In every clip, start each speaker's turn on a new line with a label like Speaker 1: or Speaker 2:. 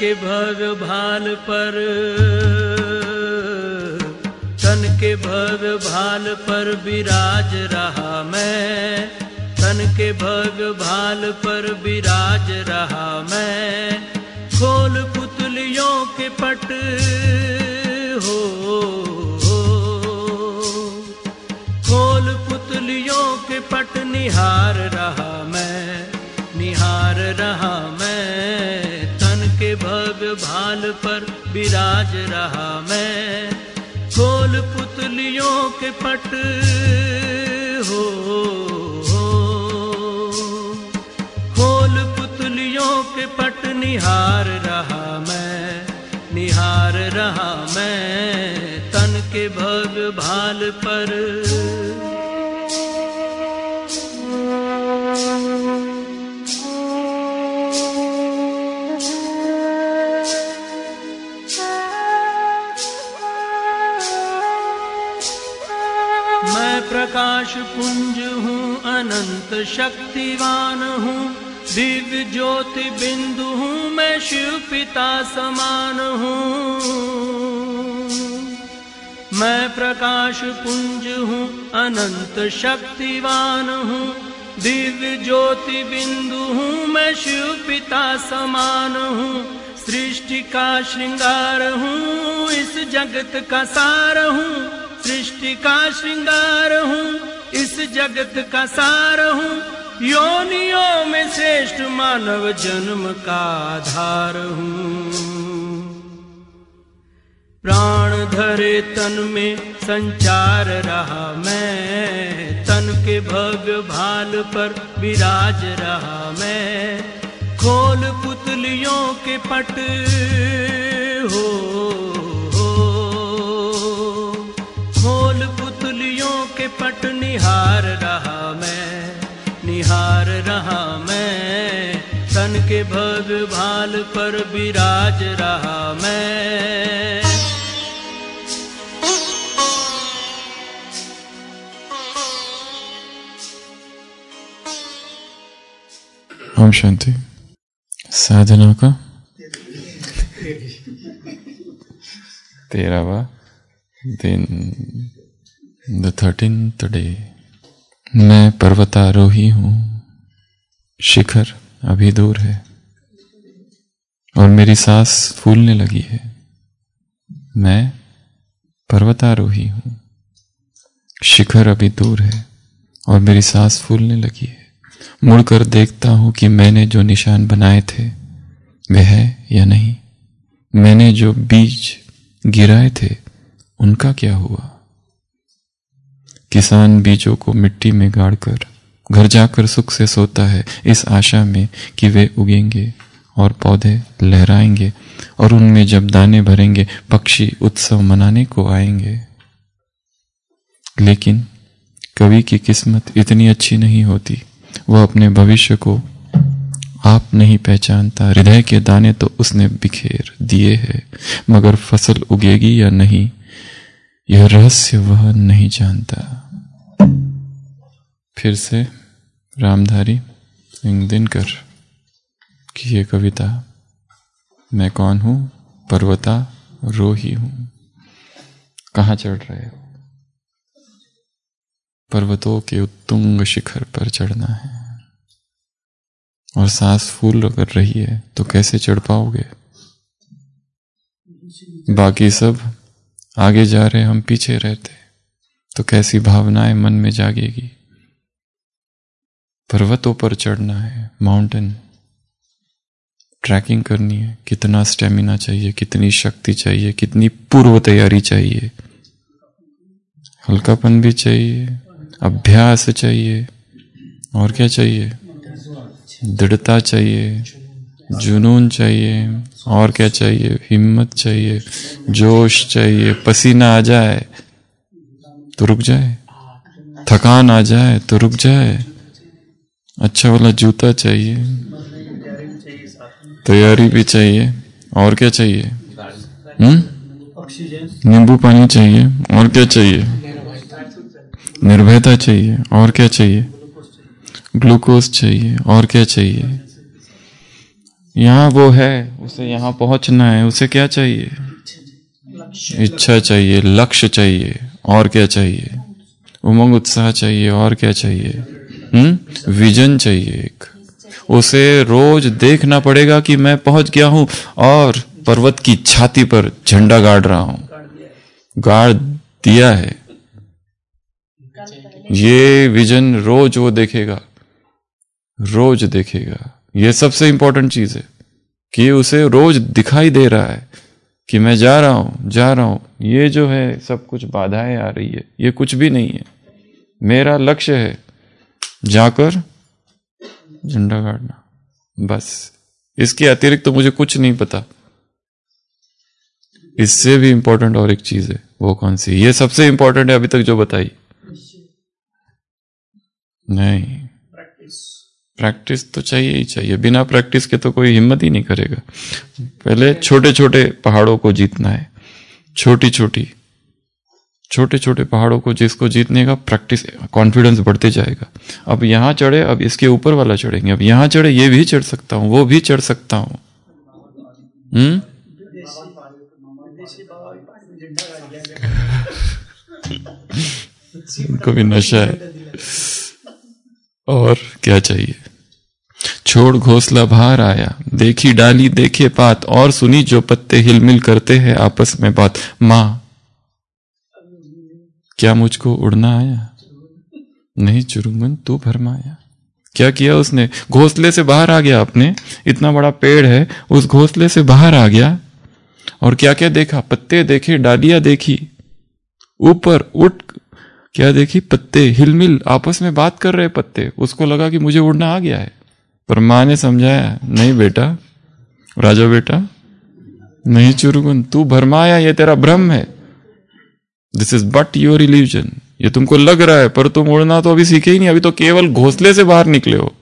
Speaker 1: के भव्य भाल पर, तन के भव्य भाल पर विराज रहा मैं, तन के भव्य भाल पर विराज रहा मैं। खोल पुतलियों के पट हो, खोल पुतलियों के पट निहार रहा मैं, निहार रहा मैं। तन के भव्य भाल पर विराज रहा मैं। खोल पुतलियों के पट हो, खोल पुतलियों के पट निहार रहा मैं, निहार रहा मैं। तन के भव्य भाल पर मैं प्रकाश पुंज हूँ, अनंत शक्तिवान हूँ, दिव्य ज्योति बिंदु हूँ, मैं शिव पिता समान हूँ। मैं प्रकाश पुंज हूँ, अनंत शक्तिवान हूँ, दिव्य ज्योति बिंदु हूँ, मैं शिव पिता समान हूँ। सृष्टि का श्रृंगार हूँ, इस जगत का सार हूँ, सृष्टि का श्रृंगार हूँ, इस जगत का सार हूँ। योनियों में श्रेष्ठ मानव जन्म का आधार हूँ। प्राण धरे तन में संचार रहा मैं, तन के भव्य भाल पर विराज रहा मैं। खोल पुतलियों के पट हो, खोल पुतलियों के पट निहार रहा मैं, निहार रहा मैं। तन के भव्य भाल पर विराज रहा मैं।
Speaker 2: ओम शांति। साधना का 13वां दिन, द 13th डे। मैं पर्वतारोही हूँ, शिखर अभी दूर है और मेरी सांस फूलने लगी है। मैं पर्वतारोही हूँ, शिखर अभी दूर है और मेरी सांस फूलने लगी है। मुड़कर देखता हूँ कि मैंने जो निशान बनाए थे वे है या नहीं। मैंने जो बीज गिराए थे उनका क्या हुआ। किसान बीजों को मिट्टी में गाड़कर घर जाकर सुख से सोता है, इस आशा में कि वे उगेंगे और पौधे लहराएंगे और उनमें जब दाने भरेंगे पक्षी उत्सव मनाने को आएंगे। लेकिन कवि की किस्मत इतनी अच्छी नहीं होती, वह अपने भविष्य को आप नहीं पहचानता। हृदय के दाने तो उसने बिखेर दिए हैं, मगर फसल उगेगी या नहीं यह रहस्य वह नहीं जानता। फिर से रामधारी सिंह दिनकर की ये कविता। मैं कौन हूं? पर्वतारोही हूं। कहाँ चढ़ रहे हो? पर्वतों के उत्तुंग शिखर पर चढ़ना है और सांस फूल कर रही है तो कैसे चढ़ पाओगे? बाकी सब आगे जा रहे, हम पीछे रहते तो कैसी भावनाएं मन में जागेगी। पर्वतों पर चढ़ना है, माउंटेन ट्रैकिंग करनी है। कितना स्टेमिना चाहिए, कितनी शक्ति चाहिए, कितनी पूर्व तैयारी चाहिए। हल्कापन भी चाहिए, अभ्यास चाहिए, और क्या चाहिए? दृढ़ता चाहिए, जुनून चाहिए, और क्या चाहिए? हिम्मत चाहिए, जोश चाहिए। पसीना आ जाए तो रुक जाए, थकान आ जाए तो रुक जाए। अच्छा वाला जूता चाहिए, तैयारी भी चाहिए, और क्या चाहिए? नींबू पानी चाहिए, और क्या चाहिए? निर्भयता चाहिए, और क्या चाहिए? ग्लूकोज चाहिए, और क्या चाहिए? यहाँ वो है, उसे यहाँ पहुंचना है, उसे क्या चाहिए? इच्छा चाहिए, लक्ष्य चाहिए, और क्या चाहिए? उमंग उत्साह चाहिए, और क्या चाहिए? विजन चाहिए एक। उसे रोज देखना पड़ेगा कि मैं पहुंच गया हूं और पर्वत की छाती पर झंडा गाड़ रहा हूं। गाड़ दिया है। ये विजन रोज वो देखेगा, रोज देखेगा। ये सबसे इंपॉर्टेंट चीज है कि उसे रोज दिखाई दे रहा है कि मैं जा रहा हूं, जा रहा हूं। ये जो है सब कुछ बाधाएं आ रही है, ये कुछ भी नहीं है। मेरा लक्ष्य है जाकर झंडा गाड़ना, बस। इसके अतिरिक्त तो मुझे कुछ नहीं पता। इससे भी इंपॉर्टेंट और एक चीज है, वो कौन सी? ये सबसे इंपॉर्टेंट है अभी तक जो बताई। नहीं, प्रैक्टिस तो चाहिए ही चाहिए। बिना प्रैक्टिस के तो कोई हिम्मत ही नहीं करेगा। पहले छोटे छोटे पहाड़ों को जीतना है, छोटे छोटे पहाड़ों को जिसको जीतने का प्रैक्टिस, कॉन्फिडेंस बढ़ते जाएगा। अब यहां चढ़े, अब इसके ऊपर वाला चढ़ेंगे। अब यहां चढ़े, ये भी चढ़ सकता हूं, वो भी चढ़ सकता हूं। उनको भी नशा है। और क्या चाहिए? छोड़ घोंसला बाहर आया, देखी डाली देखे पात, और सुनी जो पत्ते हिलमिल करते हैं आपस में बात। मां, क्या मुझको उड़ना आया? नहीं चुरुंगन तू भरमाया। क्या किया उसने? घोंसले से बाहर आ गया अपने। इतना बड़ा पेड़ है, उस घोंसले से बाहर आ गया और क्या क्या देखा? पत्ते देखे, डालियां देखी, ऊपर उठ क्या देखी? पत्ते हिलमिल आपस में बात कर रहे पत्ते। उसको लगा कि मुझे उड़ना आ गया है, पर मां ने समझाया, नहीं बेटा, राजा बेटा, नहीं चुरुगुन तू भरमाया, ये तेरा भ्रम है। This is but your illusion. ये तुमको लग रहा है, पर तुम उड़ना तो अभी सीखे ही नहीं, अभी तो केवल घोंसले से बाहर निकले हो।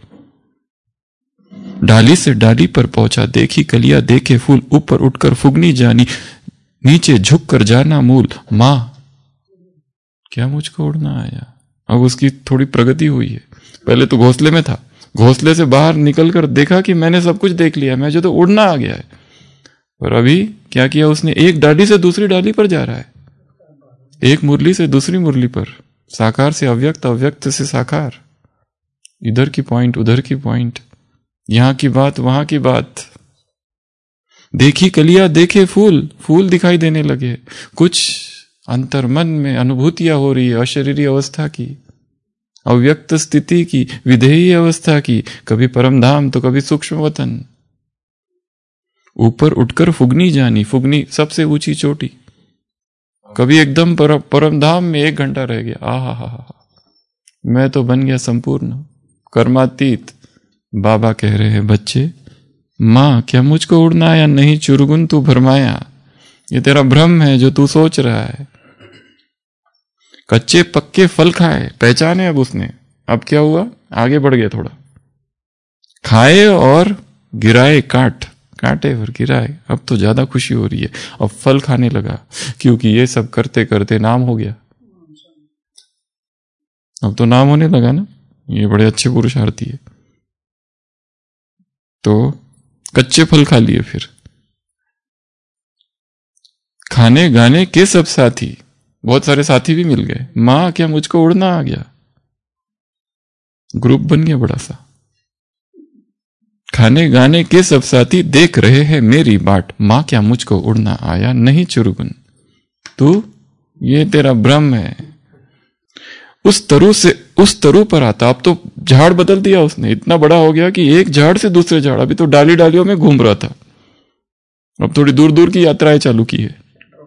Speaker 2: डाली से डाली पर पहुंचा, देखी कलियां देखे फूल, ऊपर उठकर फुगनी जानी, नीचे झुककर जाना मूल। मां, क्या मुझको उड़ना आया? अब उसकी थोड़ी प्रगति हुई है। पहले तो घोंसले में था, घोंसले से बाहर निकलकर देखा कि मैंने सब कुछ देख लिया, मुझे तो उड़ना आ गया है। पर अभी क्या किया उसने? एक डाली से दूसरी डाली पर जा रहा है, एक मुरली से दूसरी मुरली पर, साकार से अव्यक्त, अव्यक्त से साकार, इधर की पॉइंट, उधर की पॉइंट, यहां की बात, वहां की बात। देखी कलियां देखे फूल, फूल दिखाई देने लगे। कुछ अंतर्मन में अनुभूतियां हो रही है, अशरीरी अवस्था की, अव्यक्त स्थिति की, विधेयी अवस्था की, कभी परम धाम तो कभी सूक्ष्म वतन। ऊपर उठकर फुगनी जानी, फुगनी सबसे ऊंची चोटी, कभी एकदम परम धाम में 1 घंटा रह गया, आहा हा, मैं तो बन गया संपूर्ण कर्मातीत। बाबा कह रहे हैं, बच्चे, मां, क्या मुझको उड़ना आया? नहीं चुरुगुन तू भरमाया, ये तेरा भ्रम है जो तू सोच रहा है। कच्चे पक्के फल खाए, पहचाने अब उसने। अब क्या हुआ? आगे बढ़ गया थोड़ा, खाए और गिराए कांटे और गिराए। अब तो ज्यादा खुशी हो रही है, अब फल खाने लगा, क्योंकि ये सब करते करते नाम हो गया। अब तो नाम होने लगा ना, ये बड़े अच्छे पुरुषार्थी है। तो कच्चे फल खा लिए, फिर खाने गाने के सब साथी, बहुत सारे साथी भी मिल गए। मां, क्या मुझको उड़ना आ गया? ग्रुप बन गया बड़ा सा। खाने गाने के सब साथी देख रहे हैं मेरी बाट, मां, क्या मुझको उड़ना आया? नहीं चुरुगुन तू, ये तेरा भ्रम है। उस तरु से उस तरु पर आता। अब तो झाड़ बदल दिया उसने, इतना बड़ा हो गया कि एक झाड़ से दूसरे झाड़, अभी तो डाली डालियों में घूम रहा था, अब थोड़ी दूर दूर की यात्राएं चालू की है।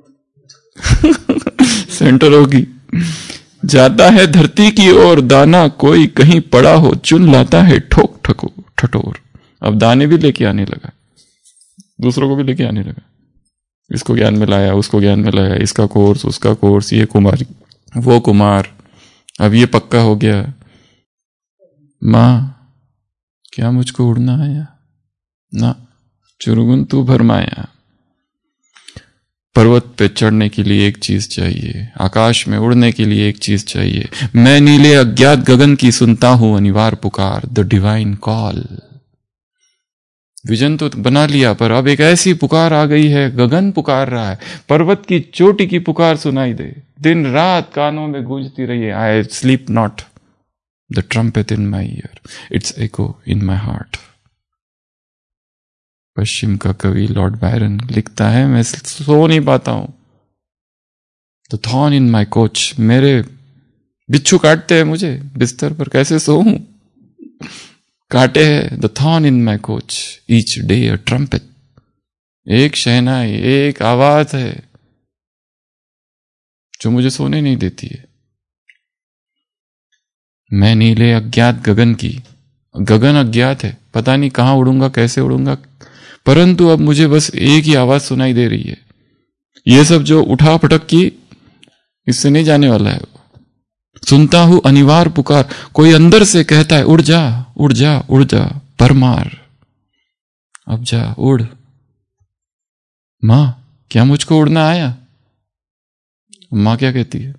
Speaker 2: सेंटर होगी। जाता है धरती की ओर, दाना कोई कहीं पड़ा हो, चुन लाता है ठोक ठठोर। अब दाने भी लेके आने लगा, दूसरों को भी लेके आने लगा। इसको ज्ञान में लाया, उसको ज्ञान में लाया, इसका कोर्स, उसका कोर्स, ये कुमारी, वो कुमार। अब ये पक्का हो गया। मां, क्या मुझको उड़ना आया? ना चुरुगुन तू भरमाया। पर्वत पे चढ़ने के लिए एक चीज चाहिए, आकाश में उड़ने के लिए एक चीज चाहिए। मैं नीले अज्ञात गगन की सुनता हूं अनिवार्य पुकार, द डिवाइन कॉल। विजन तो बना लिया, पर अब एक ऐसी पुकार आ गई है, गगन पुकार रहा है, पर्वत की चोटी की पुकार सुनाई दे, दिन रात कानों में गूंजती रही है। I sleep not, the trumpet in my ear, it's echo in my heart. पश्चिम का कवि लॉर्ड बायरन लिखता है, मैं सो नहीं पाता हूं, the thorn in my couch, मेरे बिच्छू काटते हैं मुझे बिस्तर पर, कैसे सोऊं, काटे है the thorn in my couch, each day a trumpet, एक शहनाई, एक आवाज है जो मुझे सोने नहीं देती है। मैं नीले अज्ञात गगन की, गगन अज्ञात है, पता नहीं कहां उड़ूंगा, कैसे उड़ूंगा, परंतु अब मुझे बस एक ही आवाज सुनाई दे रही है। ये सब जो उठा पटक की, इससे नहीं जाने वाला है। सुनता हूं अनिवार्य पुकार, कोई अंदर से कहता है, उड़ जा उड़ जा उड़ जा परमार, अब जा उड़। मां, क्या मुझको उड़ना आया? मां क्या कहती है?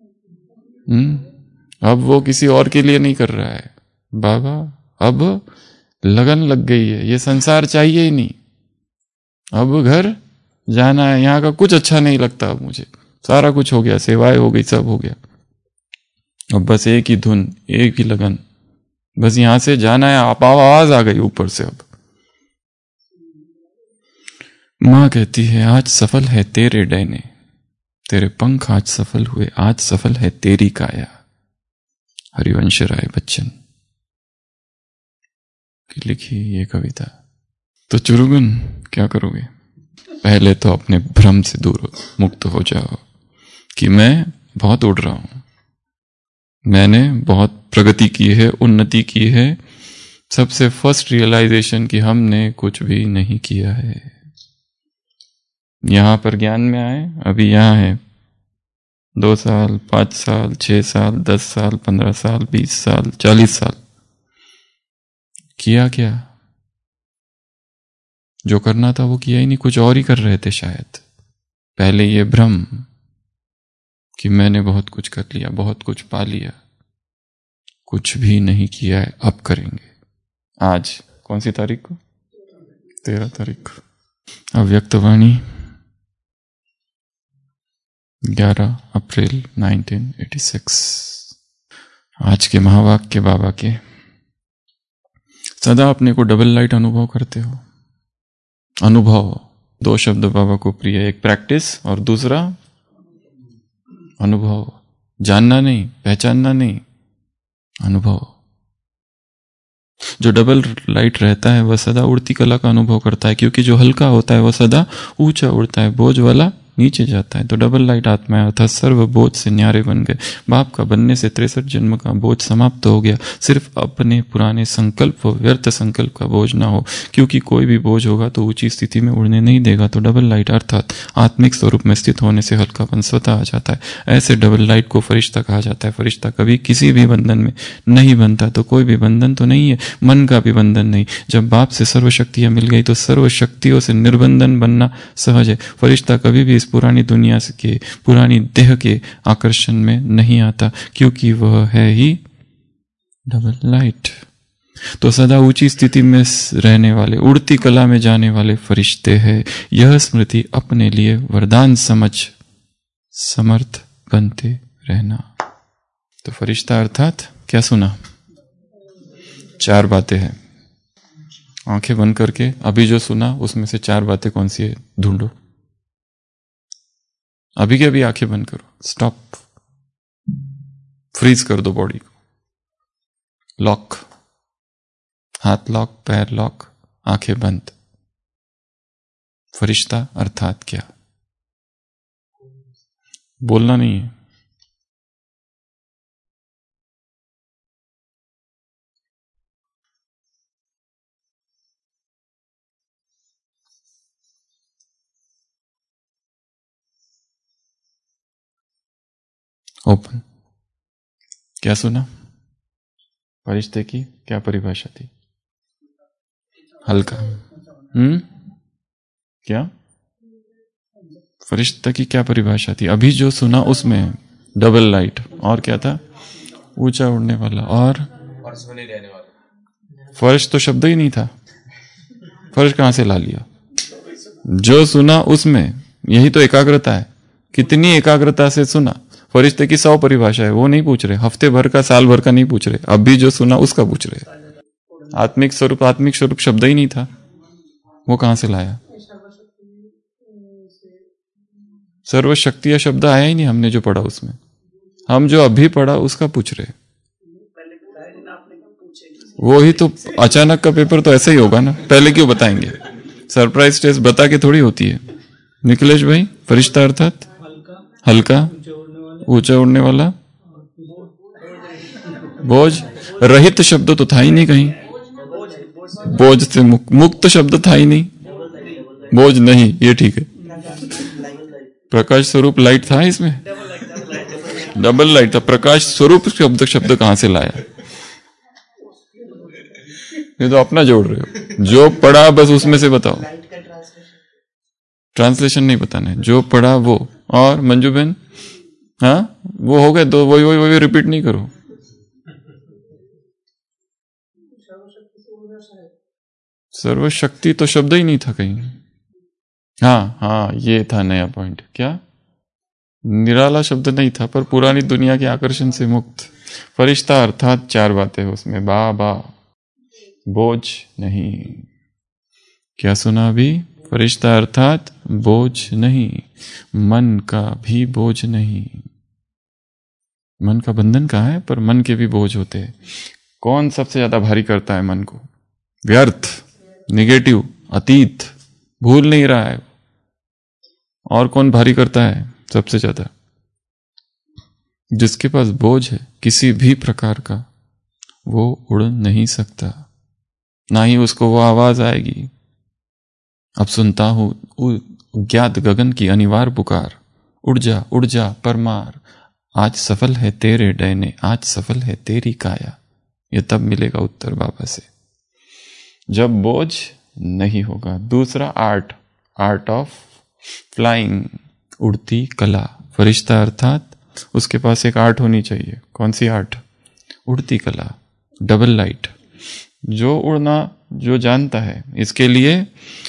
Speaker 2: अब वो किसी और के लिए नहीं कर रहा है, बाबा अब लगन लग गई है, ये संसार चाहिए ही नहीं, अब घर जाना है, यहां का कुछ अच्छा नहीं लगता, अब मुझे सारा कुछ हो गया, सेवाएं हो गई, सब हो गया, अब बस एक ही धुन, एक ही लगन, बस यहां से जाना है। आप आवाज आ गई ऊपर से। अब मां कहती है, आज सफल है तेरे डैने, तेरे पंख आज सफल हुए, आज सफल है तेरी काया। हरिवंश राय बच्चन की लिखी ये कविता। तो चुरुगन क्या करोगे? पहले तो अपने भ्रम से दूर मुक्त हो जाओ कि मैं बहुत उड़ रहा हूं, मैंने बहुत प्रगति की है, उन्नति की है। सबसे फर्स्ट रियलाइजेशन कि हमने कुछ भी नहीं किया है। यहां पर ज्ञान में आए, अभी यहां है 2 साल, 5 साल, 6 साल, 10 साल, 15 साल, 20 साल, 40 साल, किया क्या? जो करना था वो किया ही नहीं, कुछ और ही कर रहे थे शायद। पहले ये भ्रम कि मैंने बहुत कुछ कर लिया, बहुत कुछ पा लिया, कुछ भी नहीं किया है, अब करेंगे। आज कौन सी तारीख को? 13 तारीख को। अव्यक्तवाणी 11 अप्रैल 1986। आज के महावाक्य बाबा के, सदा अपने को डबल लाइट अनुभव करते हो। अनुभव, 2 शब्द बाबा को प्रिय, एक प्रैक्टिस और दूसरा अनुभव। जानना नहीं, पहचानना नहीं, अनुभव। जो डबल लाइट रहता है वह सदा उड़ती कला का अनुभव करता है, क्योंकि जो हल्का होता है वह सदा ऊंचा उड़ता है, बोझ वाला नीचे जाता है। तो डबल लाइट आत्मा अर्थात सर्व बोझ से न्यारे बन गए। बाप का बनने से 63 जन्म का बोझ समाप्त हो गया। सिर्फ अपने पुराने संकल्प व व्यर्थ संकल्प का बोझ ना हो, क्योंकि कोई भी बोझ होगा तो ऊंची स्थिति में उड़ने नहीं देगा। तो डबल लाइट अर्थात आत्मिक स्वरूप में स्थित होने से हल्कापन स्वतः आ जाता है। ऐसे डबल लाइट को फरिश्ता कहा जाता है। फरिश्ता कभी किसी भी बंधन में नहीं बनता। तो कोई भी बंधन तो नहीं है, मन का भी बंधन नहीं। जब बाप से सर्वशक्तियां मिल गई तो सर्वशक्तियों से निर्बंधन बनना सहज है। फरिश्ता कभी भी पुरानी दुनिया के, पुरानी देह के आकर्षण में नहीं आता, क्योंकि वह है ही डबल लाइट। तो सदा ऊंची स्थिति में रहने वाले, उड़ती कला में जाने वाले फरिश्ते हैं। यह स्मृति अपने लिए वरदान समझ समर्थ बनते रहना। तो फरिश्ता अर्थात क्या सुना? 4 बातें हैं। आंखें बंद करके अभी जो सुना उसमें से 4 बातें कौन सी है ढूंढो। अभी के अभी आंखें बंद करो, स्टॉप, फ्रीज कर दो बॉडी को, लॉक, हाथ लॉक, पैर लॉक, आंखें बंद। फरिश्ता अर्थात क्या? बोलना नहीं है। ओपन। क्या सुना? फरिश्ते की क्या परिभाषा थी? हल्का। क्या? फरिश्ता की क्या परिभाषा थी? अभी जो सुना उसमें डबल लाइट, और क्या था? ऊंचा उड़ने वाला, और फर्श में नहीं रहने वाला। फर्श तो शब्द ही नहीं था, फर्श कहां से ला लिया? जो सुना उसमें, यही तो एकाग्रता है। कितनी एकाग्रता से सुना। फरिश्ते की 100 परिभाषा है, वो नहीं पूछ रहे, हफ्ते भर का साल भर का नहीं पूछ रहे, अभी जो सुना उसका पूछ रहे। आत्मिक स्वरूप शब्द ही नहीं था, वो कहां से लाया? सर्वशक्ति शब्द आया ही नहीं हमने जो पढ़ा उसमें। हम जो अभी पढ़ा उसका पूछ रहे। वो ही तो अचानक का पेपर तो ऐसा ही होगा ना, पहले क्यों बताएंगे? सरप्राइज टेस्ट बता के थोड़ी होती है। निखिलेश भाई, फरिश्ता अर्थात हल्का, ऊंचा उड़ने वाला, बोझ रहित शब्द तो था ही नहीं कहीं। बोझ से मुक्त शब्द था ही नहीं। बोझ नहीं, ये ठीक है। प्रकाश स्वरूप लाइट था इसमें, डबल लाइट था। प्रकाश स्वरूप शब्द कहां से लाया? ये तो अपना जोड़ रहे हो। जो पढ़ा बस उसमें से बताओ। ट्रांसलेशन नहीं बताना है, जो पढ़ा वो। और मंजू बहन, हाँ वो हो गए दो, वही रिपीट नहीं करो। सर्वशक्ति तो शब्द ही नहीं था कहीं। हाँ, ये था नया पॉइंट। क्या? निराला शब्द नहीं था, पर पुरानी दुनिया के आकर्षण से मुक्त। फरिश्ता अर्थात 4 बातें उसमें, बा बोझ नहीं। क्या सुना अभी? फरिश्ता अर्थात बोझ नहीं, मन का भी बोझ नहीं। मन का बंधन कहाँ है? पर मन के भी बोझ होते हैं। कौन सबसे ज्यादा भारी करता है मन को? व्यर्थ, निगेटिव, अतीत, भूल नहीं रहा है। और कौन भारी करता है सबसे ज्यादा? जिसके पास बोझ है किसी भी प्रकार का, वो उड़ नहीं सकता, ना ही उसको वो आवाज आएगी। अब सुनता हूं ज्ञात गगन की अनिवार्य पुकार, उड़ जा परमार, आज सफल है तेरे डैने, आज सफल है तेरी काया। ये तब मिलेगा उत्तर बाबा से, जब बोझ नहीं होगा। दूसरा आर्ट ऑफ फ्लाइंग, उड़ती कला। फरिश्ता अर्थात उसके पास एक आर्ट होनी चाहिए। कौन सी आर्ट? उड़ती कला, डबल लाइट। जो उड़ना जो जानता है, इसके लिए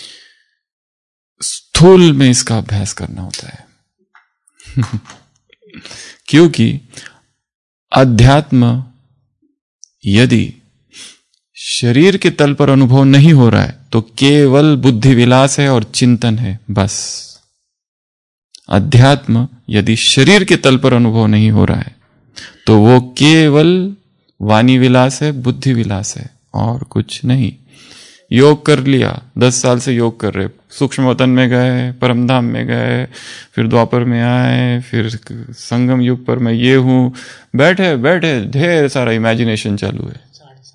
Speaker 2: स्थूल में इसका अभ्यास करना होता है। क्योंकि अध्यात्म यदि शरीर के तल पर अनुभव नहीं हो रहा है तो केवल बुद्धि विलास है और चिंतन है, बस। अध्यात्म यदि शरीर के तल पर अनुभव नहीं हो रहा है तो वो केवल वाणी विलास है, बुद्धि विलास है, और कुछ नहीं। योग कर लिया, 10 साल से योग कर रहे, सूक्ष्म वतन में गए, परमधाम में गए, फिर द्वापर में आए, फिर संगम युग पर मैं ये हूं, बैठे ढेर सारा इमेजिनेशन चालू है।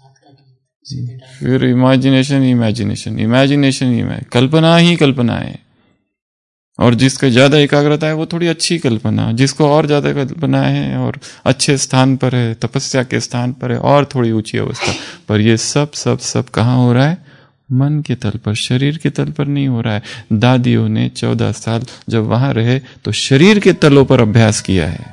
Speaker 2: फिर इमेजिनेशन, कल्पना ही कल्पना है। और जिसका ज्यादा एकाग्रता है वो थोड़ी अच्छी कल्पना, जिसको और ज्यादा कल्पना है और अच्छे स्थान पर है, तपस्या के स्थान पर है, और थोड़ी ऊंची अवस्था पर। ये सब कहाँ हो रहा है? मन के तल पर, शरीर के तल पर नहीं हो रहा है। दादियों ने 14 साल जब वहां रहे तो शरीर के तलों पर अभ्यास किया है।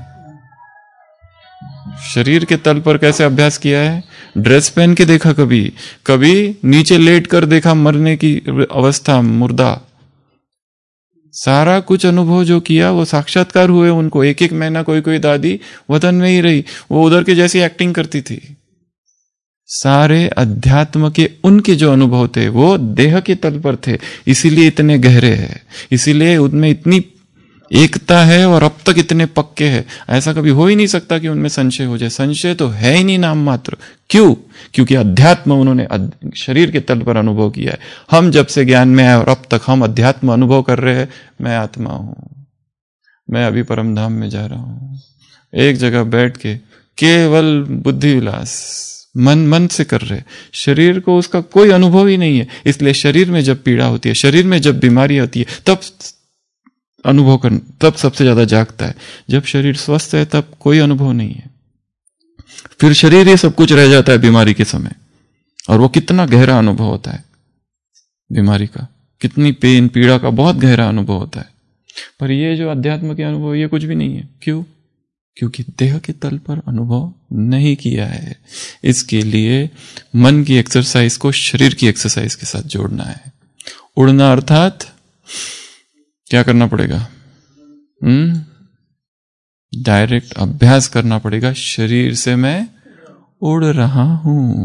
Speaker 2: शरीर के तल पर कैसे अभ्यास किया है? ड्रेस पहन के देखा, कभी नीचे लेट कर देखा, मरने की अवस्था, मुर्दा। सारा कुछ अनुभव जो किया वो साक्षात्कार हुए उनको। एक महीना कोई दादी वतन में ही रही, वो उधर के जैसी एक्टिंग करती थी। सारे अध्यात्म के उनके जो अनुभव थे वो देह के तल पर थे, इसीलिए इतने गहरे हैं, इसीलिए उनमें इतनी एकता है और अब तक इतने पक्के हैं। ऐसा कभी हो ही नहीं सकता कि उनमें संशय हो जाए। संशय तो है ही नहीं, नाम मात्र। क्यों? क्योंकि अध्यात्म उन्होंने शरीर के तल पर अनुभव किया है। हम जब से ज्ञान में आए और अब तक हम अध्यात्म अनुभव कर रहे हैं, मैं आत्मा हूं, मैं अभी परमधाम में जा रहा हूं। एक जगह बैठ के केवल बुद्धि विलास, मन से कर रहे, शरीर को उसका कोई अनुभव ही नहीं है। इसलिए शरीर में जब पीड़ा होती है, शरीर में जब बीमारी होती है, तब अनुभव कर, तब सबसे ज्यादा जागता है। जब शरीर स्वस्थ है तब कोई अनुभव नहीं है। फिर शरीर ही सब कुछ रह जाता है बीमारी के समय। और वो कितना गहरा अनुभव होता है बीमारी का, कितनी पेन, पीड़ा का बहुत गहरा अनुभव होता है। पर ये जो अध्यात्म के अनुभव, ये कुछ भी नहीं है। क्यों? क्योंकि देह के तल पर अनुभव नहीं किया है। इसके लिए मन की एक्सरसाइज को शरीर की एक्सरसाइज के साथ जोड़ना है। उड़ना अर्थात क्या करना पड़ेगा? डायरेक्ट अभ्यास करना पड़ेगा। शरीर से मैं उड़ रहा हूं।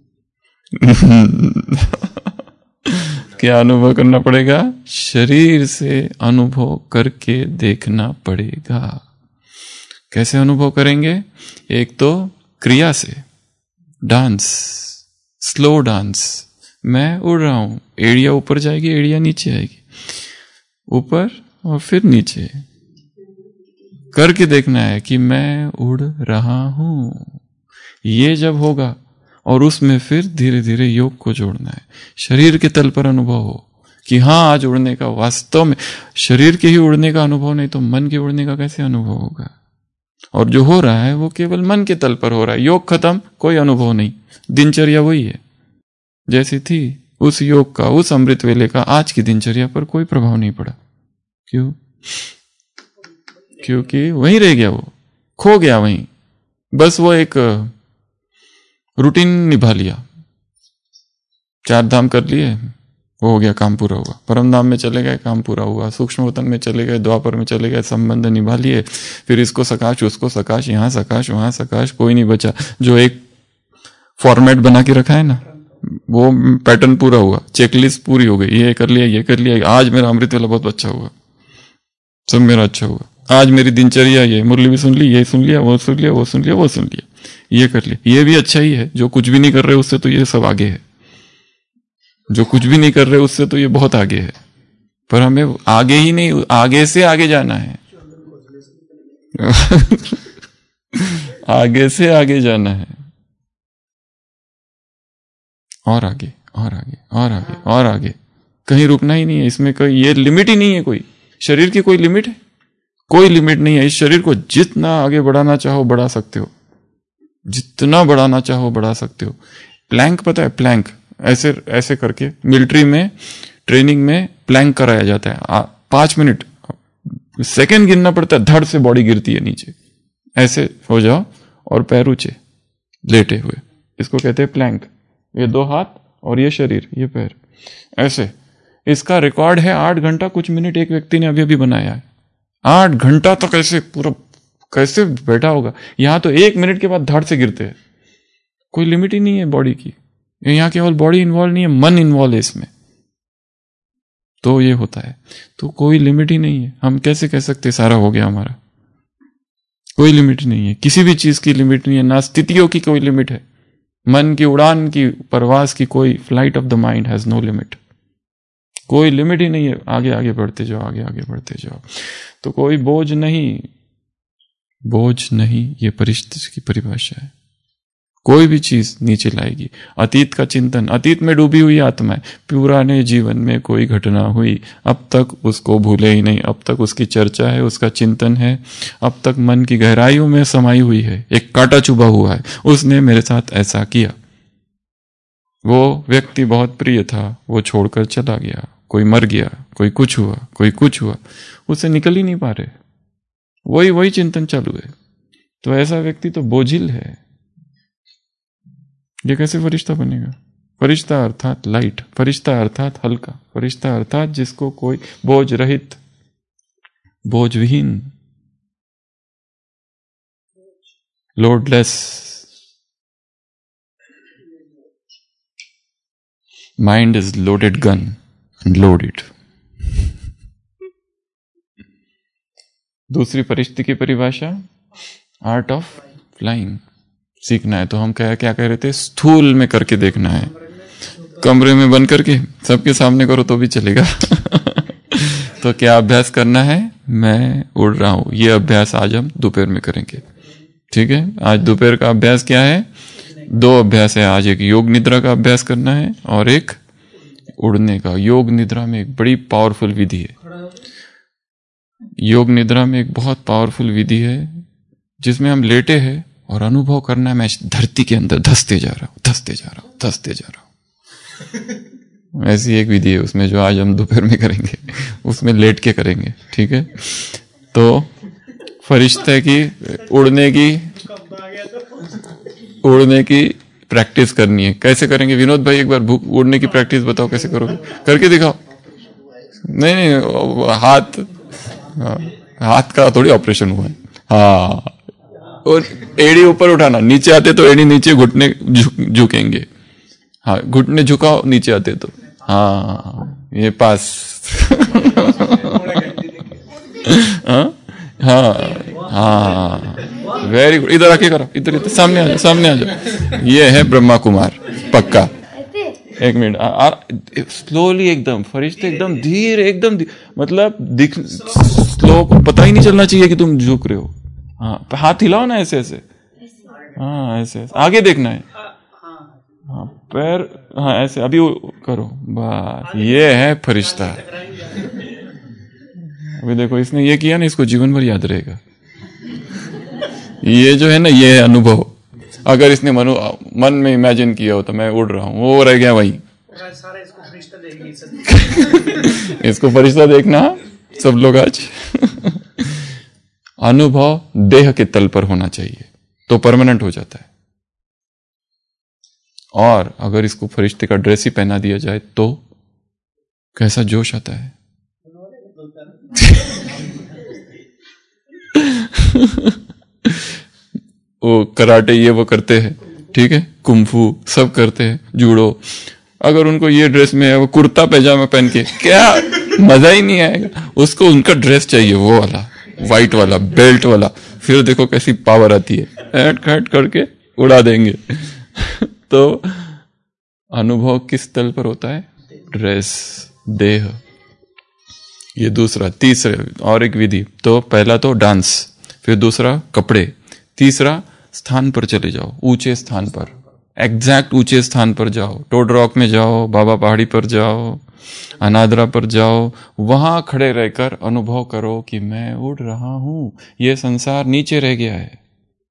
Speaker 2: क्या अनुभव करना पड़ेगा? शरीर से अनुभव करके देखना पड़ेगा। कैसे अनुभव करेंगे? एक तो क्रिया से, डांस, स्लो डांस। मैं उड़ रहा हूं, एड़िया ऊपर जाएगी, एड़िया नीचे आएगी, ऊपर और फिर नीचे करके देखना है कि मैं उड़ रहा हूं। ये जब होगा और उसमें फिर धीरे धीरे योग को जोड़ना है। शरीर के तल पर अनुभव हो कि हाँ आज उड़ने का, वास्तव में शरीर के ही उड़ने का अनुभव नहीं तो मन के उड़ने का कैसे अनुभव होगा? और जो हो रहा है वो केवल मन के तल पर हो रहा है। योग खत्म, कोई अनुभव नहीं, दिनचर्या वही है जैसी थी। उस योग का, उस अमृत वेले का आज की दिनचर्या पर कोई प्रभाव नहीं पड़ा। क्यों? क्योंकि वहीं रह गया, वो खो गया वहीं। बस वो एक रूटीन निभा लिया, 4 धाम कर लिए, वो हो गया, काम पूरा हुआ। परम धाम में चले गए, काम पूरा हुआ। सूक्ष्म वतन में चले गए, द्वापर में चले गए, संबंध निभा लिए। फिर इसको सकाश, उसको सकाश, यहां सकाश, वहां सकाश, कोई नहीं बचा। जो एक फॉर्मेट बना के रखा है ना, वो पैटर्न पूरा हुआ, चेकलिस्ट पूरी हो गई, ये कर लिया, ये कर लिया। आज मेरा अमृत वाला बहुत अच्छा हुआ, सब मेरा अच्छा हुआ। आज मेरी दिनचर्या ये, मुरली भी सुन ली, ये सुन लिया, वो सुन लिया, वो सुन लिया, वो सुन लिया, ये कर लिया। ये भी अच्छा ही है। जो कुछ भी नहीं कर रहे उससे तो ये सब आगे है। जो कुछ भी नहीं कर रहे उससे तो ये बहुत आगे है। पर हमें आगे ही नहीं, आगे से आगे जाना है। आगे से आगे जाना है, और आगे और आगे और आगे और आगे, कहीं रुकना ही नहीं है। इसमें कोई ये लिमिट ही नहीं है। कोई शरीर की कोई लिमिट है? कोई लिमिट नहीं है। इस शरीर को जितना आगे बढ़ाना चाहो बढ़ा सकते हो, जितना बढ़ाना चाहो बढ़ा सकते हो। प्लैंक पता है? प्लैंक ऐसे ऐसे करके मिलिट्री में ट्रेनिंग में प्लैंक कराया जाता है। 5 मिनट, सेकंड गिनना पड़ता है, धड़ से बॉडी गिरती है नीचे। ऐसे हो जाओ और पैर ऊंचे लेटे हुए, इसको कहते हैं प्लैंक। ये 2 हाथ और ये शरीर, ये पैर, ऐसे। इसका रिकॉर्ड है 8 घंटा कुछ मिनट एक व्यक्ति ने अभी अभी बनाया है। 8 घंटा तक ऐसे पूरा कैसे बैठा होगा। यहां तो 1 मिनट के बाद धड़ से गिरते हैं। कोई लिमिट ही नहीं है बॉडी की। यहां केवल बॉडी इन्वॉल्व नहीं है, मन इन्वॉल्व है इसमें, तो ये होता है। तो कोई लिमिट ही नहीं है। हम कैसे कह सकते सारा हो गया हमारा? कोई लिमिट नहीं है, किसी भी चीज की लिमिट नहीं है, ना स्थितियों की कोई लिमिट है। मन की उड़ान की, परवास की कोई, flight of the mind has no limit. कोई लिमिट ही नहीं है। आगे आगे बढ़ते जाओ, आगे आगे बढ़ते जाओ। तो कोई बोझ नहीं, बोझ नहीं, ये परिस्थिति की परिभाषा है। कोई भी चीज नीचे लाएगी। अतीत का चिंतन, अतीत में डूबी हुई आत्मा है। पुराने जीवन में कोई घटना हुई, अब तक उसको भूले ही नहीं, अब तक उसकी चर्चा है, उसका चिंतन है, अब तक मन की गहराइयों में समाई हुई है। एक कांटा चुभा हुआ है, उसने मेरे साथ ऐसा किया, वो व्यक्ति बहुत प्रिय था, वो छोड़कर चला गया, कोई मर गया, कोई कुछ हुआ, कोई कुछ हुआ, उससे निकल ही नहीं पा रहे, वही वही चिंतन चालू है। तो ऐसा व्यक्ति तो बोझिल है। ये कैसे फरिश्ता बनेगा? फरिश्ता अर्थात लाइट, फरिश्ता अर्थात हल्का, फरिश्ता अर्थात जिसको कोई बोझ रहित, बोझ विहीन, loadless. Mind is loaded gun, load it. दूसरी परिस्थिति की परिभाषा, आर्ट ऑफ फ्लाइंग सीखना है। तो हम क्या कह रहे थे? स्थूल में करके देखना है। कमरे में बंद करके सबके सामने करो तो भी चलेगा। तो क्या अभ्यास करना है? मैं उड़ रहा हूं। ये अभ्यास आज हम दोपहर में करेंगे, ठीक है? आज दोपहर का अभ्यास क्या है? 2 अभ्यास है आज। एक योग निद्रा का अभ्यास करना है और एक उड़ने का। योग निद्रा में एक बड़ी पावरफुल विधि है। योग निद्रा में एक बहुत पावरफुल विधि है जिसमें हम लेटे हैं और अनुभव करना है, मैं धरती के अंदर धंसते जा रहा हूं, धंसते जा रहा हूं, धंसते जा रहा हूं। ऐसी एक विधि है उसमें, जो आज हम दोपहर में करेंगे। उसमें लेट के करेंगे, ठीक है? तो फरिश्ते की उड़ने की प्रैक्टिस करनी है। कैसे करेंगे विनोद भाई? एक बार उड़ने की प्रैक्टिस बताओ, कैसे करोगे? करके दिखाओ। नहीं नहीं, हाथ का थोड़ी ऑपरेशन हुआ है। हाँ, और एड़ी ऊपर उठाना, नीचे आते तो एड़ी नीचे, घुटने झुकेंगे। हाँ, घुटने झुकाओ नीचे आते तो। हाँ, ये पास। हाँ हाँ, वेरी गुड। इधर आके करो, इधर इधर, सामने आ जाओ, सामने आ जाओ। ये है ब्रह्मा कुमार पक्का। एक मिनट, स्लोली एकदम, फरिश्ते एकदम धीरे, एकदम मतलब दिख, स्लो को पता ही नहीं चलना चाहिए कि तुम झुक रहे हो। हाँ, हाथ हिलाओ ना ऐसे ऐसे। हाँ, ऐसे ऐसे आगे देखना है। हाँ, पैर, हाँ ऐसे, अभी करो, बस। ये है फरिश्ता। अभी देखो, इसने ये किया ना, इसको जीवन भर याद रहेगा। ये जो है ना, ये है अनुभव। अगर इसने मन में इमेजिन किया हो तो मैं उड़ रहा हूं, वो रह गया वहीं। इसको फरिश्ता देखना सब लोग आज। अनुभव देह के तल पर होना चाहिए तो परमानेंट हो जाता है। और अगर इसको फरिश्ते का ड्रेस ही पहना दिया जाए तो कैसा जोश आता है। वो कराटे ये वो करते हैं, ठीक है, कुंफू सब करते हैं, जूडो। अगर उनको ये ड्रेस में है, वो कुर्ता पैजामा पहन के, क्या मजा ही नहीं आएगा। उसको उनका ड्रेस चाहिए, वो वाला व्हाइट वाला बेल्ट वाला। फिर देखो कैसी पावर आती है, ऐड कट करके उड़ा देंगे। तो अनुभव किस तल पर होता है? ड्रेस, देह। ये दूसरा। तीसरे और एक विधि, तो पहला तो डांस, फिर दूसरा कपड़े, तीसरा स्थान पर चले जाओ, ऊंचे स्थान पर, एग्जैक्ट ऊंचे स्थान पर जाओ। टोड रॉक में जाओ, बाबा पहाड़ी पर जाओ, अनादरा पर जाओ, वहां खड़े रहकर अनुभव करो कि मैं उड़ रहा हूं, यह संसार नीचे रह गया है।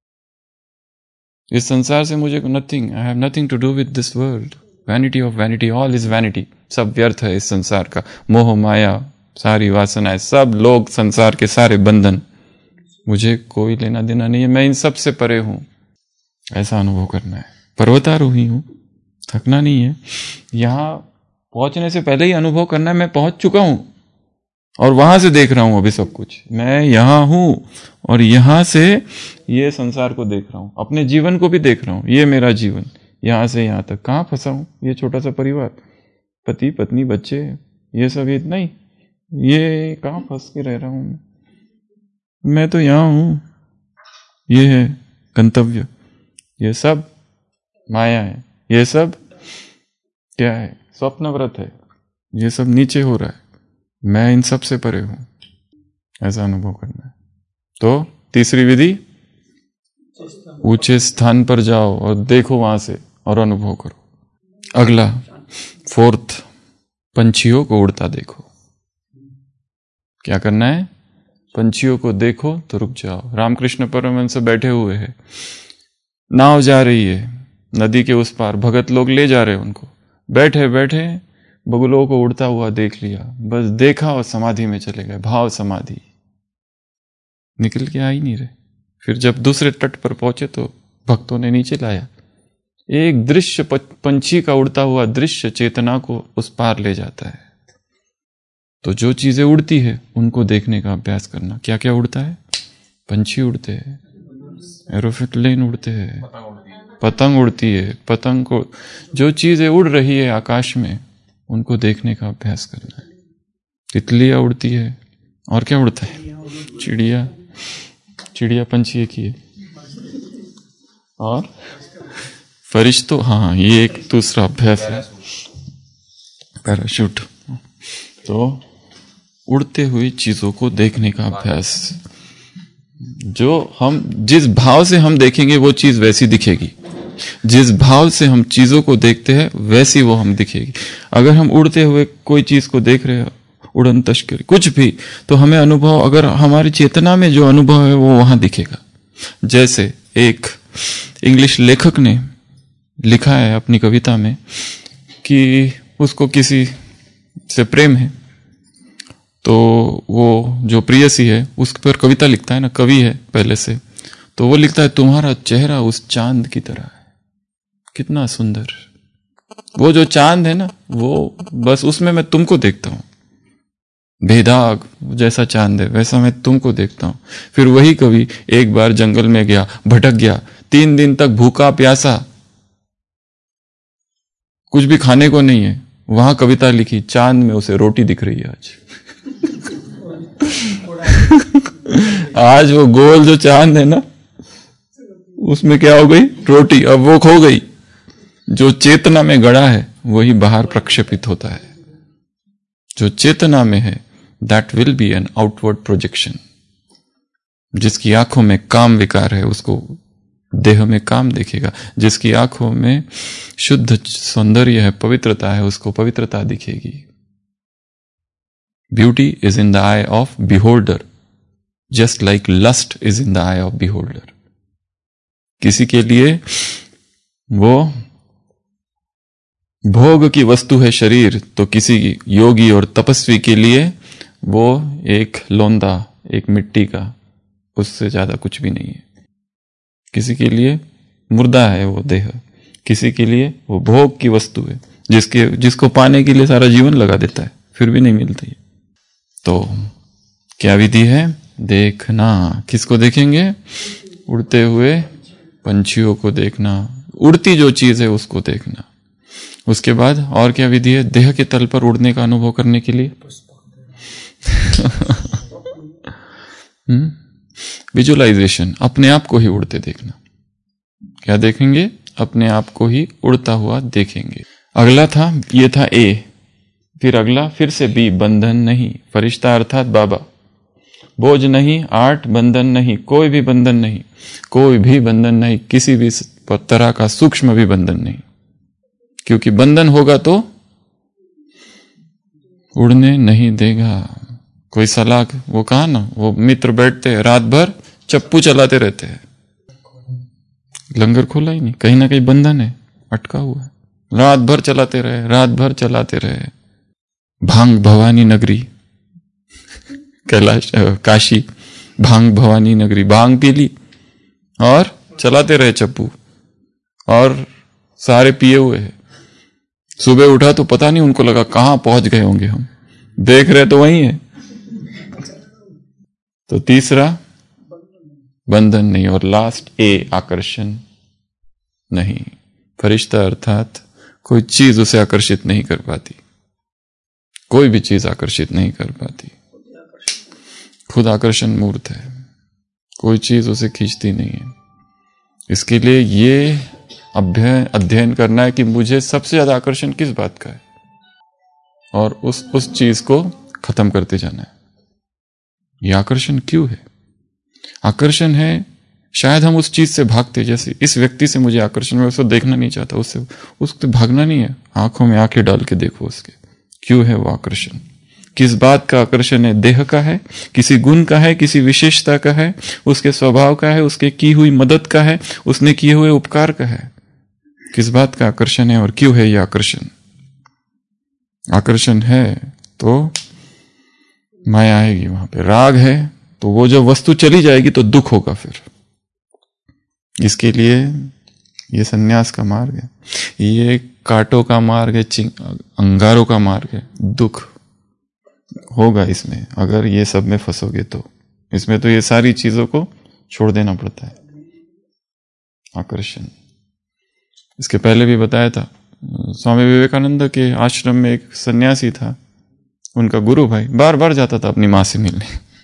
Speaker 2: इस संसार से मुझे nothing, I have nothing to do with this world. Vanity of vanity, all is vanity. सब व्यर्थ है इस संसार का। मोह माया, सारी वासनाएं, सब लोग, संसार के सारे बंधन, मुझे कोई लेना देना नहीं है, मैं इन सब से परे हूं। ऐसा अनुभव करना है। पर्वतारोही हूं, थकना नहीं है। यहां पहुंचने से पहले ही अनुभव करना है, मैं पहुंच चुका हूं और वहां से देख रहा हूं अभी सब कुछ। मैं यहां हूं और यहां से ये संसार को देख रहा हूं, अपने जीवन को भी देख रहा हूं। ये मेरा जीवन, यहां से यहां तक कहां फंसा हूं। ये छोटा सा परिवार, पति पत्नी बच्चे, ये सब इतना ही, ये कहां फंस के रह रहा हूं मैं तो यहां हूं। ये है गंतव्य। ये सब माया है, ये सब क्या है? स्वप्नव्रत है। ये सब नीचे हो रहा है, मैं इन सब से परे हूं। ऐसा अनुभव करना है। तो तीसरी विधि, ऊंचे स्थान पर जाओ और देखो वहां से और अनुभव करो। अगला, फोर्थ, पंछियों को उड़ता देखो। क्या करना है? पंछियों को देखो तो रुक जाओ। रामकृष्ण परमहंस बैठे हुए हैं, नाव जा रही है नदी के उस पार, भगत लोग ले जा रहे हैं उनको। बैठे बैठे बगुलों को उड़ता हुआ देख लिया, बस देखा और समाधि में चले गए। भाव समाधि, निकल के आ ही नहीं रहे। फिर जब दूसरे तट पर पहुंचे तो भक्तों ने नीचे लाया। एक दृश्य, पंछी का उड़ता हुआ दृश्य चेतना को उस पार ले जाता है। तो जो चीजें उड़ती है उनको देखने का अभ्यास करना। क्या क्या उड़ता है? पंछी उड़ते हैं, एरोप्लेन उड़ते हैं, पतंग उड़ती है। पतंग को, जो चीजें उड़ रही है आकाश में, उनको देखने का अभ्यास करना है। तितलियां उड़ती है, और क्या उड़ता है? चिड़िया। चिड़िया पंछी एक ही है। और फरिश्तों, हाँ ये एक दूसरा अभ्यास है, पैराशूट। तो उड़ते हुई चीजों को देखने का अभ्यास। जो हम, जिस भाव से हम देखेंगे वो चीज वैसी दिखेगी। जिस भाव से हम चीजों को देखते हैं वैसी वो हम दिखेगी। अगर हम उड़ते हुए कोई चीज को देख रहे हैं, उड़न तश्करी कुछ भी, तो हमें अनुभव, अगर हमारी चेतना में जो अनुभव है वो वहां दिखेगा। जैसे एक इंग्लिश लेखक ने लिखा है अपनी कविता में कि उसको किसी से प्रेम है, तो वो जो प्रियसी है उस पर कविता लिखता है ना, कवि है पहले से, तो वो लिखता है, तुम्हारा चेहरा उस चांद की तरह है। कितना सुंदर। वो जो चांद है ना, वो बस उसमें मैं तुमको देखता हूं। बेदाग जैसा चांद है वैसा मैं तुमको देखता हूं। फिर वही कवि एक बार जंगल में गया, भटक गया, 3 दिन तक भूखा प्यासा, कुछ भी खाने को नहीं है। वहां कविता लिखी, चांद में उसे रोटी दिख रही है आज। आज वो गोल जो चांद है ना, उसमें क्या हो गई? रोटी। अब वो खो गई। जो चेतना में गड़ा है वही बाहर प्रक्षेपित होता है। जो चेतना में है that will be an outward projection. जिसकी आंखों में काम विकार है उसको देह में काम दिखेगा। जिसकी आंखों में शुद्ध सौंदर्य है, पवित्रता है, उसको पवित्रता दिखेगी। Beauty is in the eye of beholder, just like lust is in the eye of beholder. किसी के लिए वो भोग की वस्तु है शरीर, तो किसी योगी और तपस्वी के लिए वो एक लोंदा, एक मिट्टी का, उससे ज्यादा कुछ भी नहीं है। किसी के लिए मुर्दा है वो देह, किसी के लिए वो भोग की वस्तु है, जिसको पाने के लिए सारा जीवन लगा देता है, फिर भी नहीं मिलती है। तो क्या विधि है? देखना। किसको देखेंगे? उड़ते हुए पंछियों को देखना, उड़ती जो चीज है उसको देखना। उसके बाद और क्या विधि है? देह के तल पर उड़ने का अनुभव करने के लिए विजुअलाइजेशन, अपने आप को ही उड़ते देखना। क्या देखेंगे? अपने आप को ही उड़ता हुआ देखेंगे। अगला था, ये था ए। फिर अगला फिर से बी, बंधन नहीं। फरिश्ता अर्थात बाबा। बोझ नहीं, आर्ट, बंधन नहीं, कोई भी बंधन नहीं, कोई भी बंधन नहीं, किसी भी तरह का सूक्ष्म भी बंधन नहीं। क्योंकि बंधन होगा तो उड़ने नहीं देगा। कोई सलाख, वो कहा ना, वो मित्र बैठते हैं रात भर चप्पू चलाते रहते हैं, लंगर खोला ही नहीं, कहीं ना कहीं बंधन है, अटका हुआ है। रात भर चलाते रहे, रात भर चलाते रहे। भांग भवानी नगरी, कैलाश, काशी, भांग भवानी नगरी, भांग पी ली और चलाते रहे चप्पू, और सारे पिए हुए हैं। सुबह उठा तो पता नहीं, उनको लगा कहां पहुंच गए होंगे हम, देख रहे तो वही है। तो तीसरा बंधन नहीं, और लास्ट ए, आकर्षण नहीं। फरिश्ता अर्थात कोई चीज उसे आकर्षित नहीं कर पाती, कोई भी चीज आकर्षित नहीं कर पाती। खुद आकर्षण मूर्त है, कोई चीज उसे खींचती नहीं है। इसके लिए ये अध्ययन करना है कि मुझे सबसे ज्यादा आकर्षण किस बात का है, और उस चीज को खत्म करते जाना है। ये आकर्षण क्यों है? आकर्षण है, शायद हम उस चीज से भागते, जैसे इस व्यक्ति से मुझे आकर्षण, मैं उसको देखना नहीं चाहता, उससे भागना नहीं है, आंखों में आंखें डाल के देखो उसके, क्यों है वो आकर्षण, किस बात का आकर्षण है? देह का है, किसी गुण का है, किसी विशेषता का है, उसके स्वभाव का है, उसके की हुई मदद का है, उसने किए हुए उपकार का है? किस बात का आकर्षण है और क्यों है यह आकर्षण? आकर्षण है तो माया आएगी, वहां पे राग है तो वो जब वस्तु चली जाएगी तो दुख होगा। फिर इसके लिए ये सन्यास का मार्ग है, ये कांटों का मार्ग है, अंगारों का मार्ग है। दुख होगा इसमें, अगर ये सब में फंसोगे तो। इसमें तो ये सारी चीजों को छोड़ देना पड़ता है। आकर्षण, इसके पहले भी बताया था, स्वामी विवेकानंद के आश्रम में एक सन्यासी था, उनका गुरु भाई बार बार जाता था अपनी मां से मिलने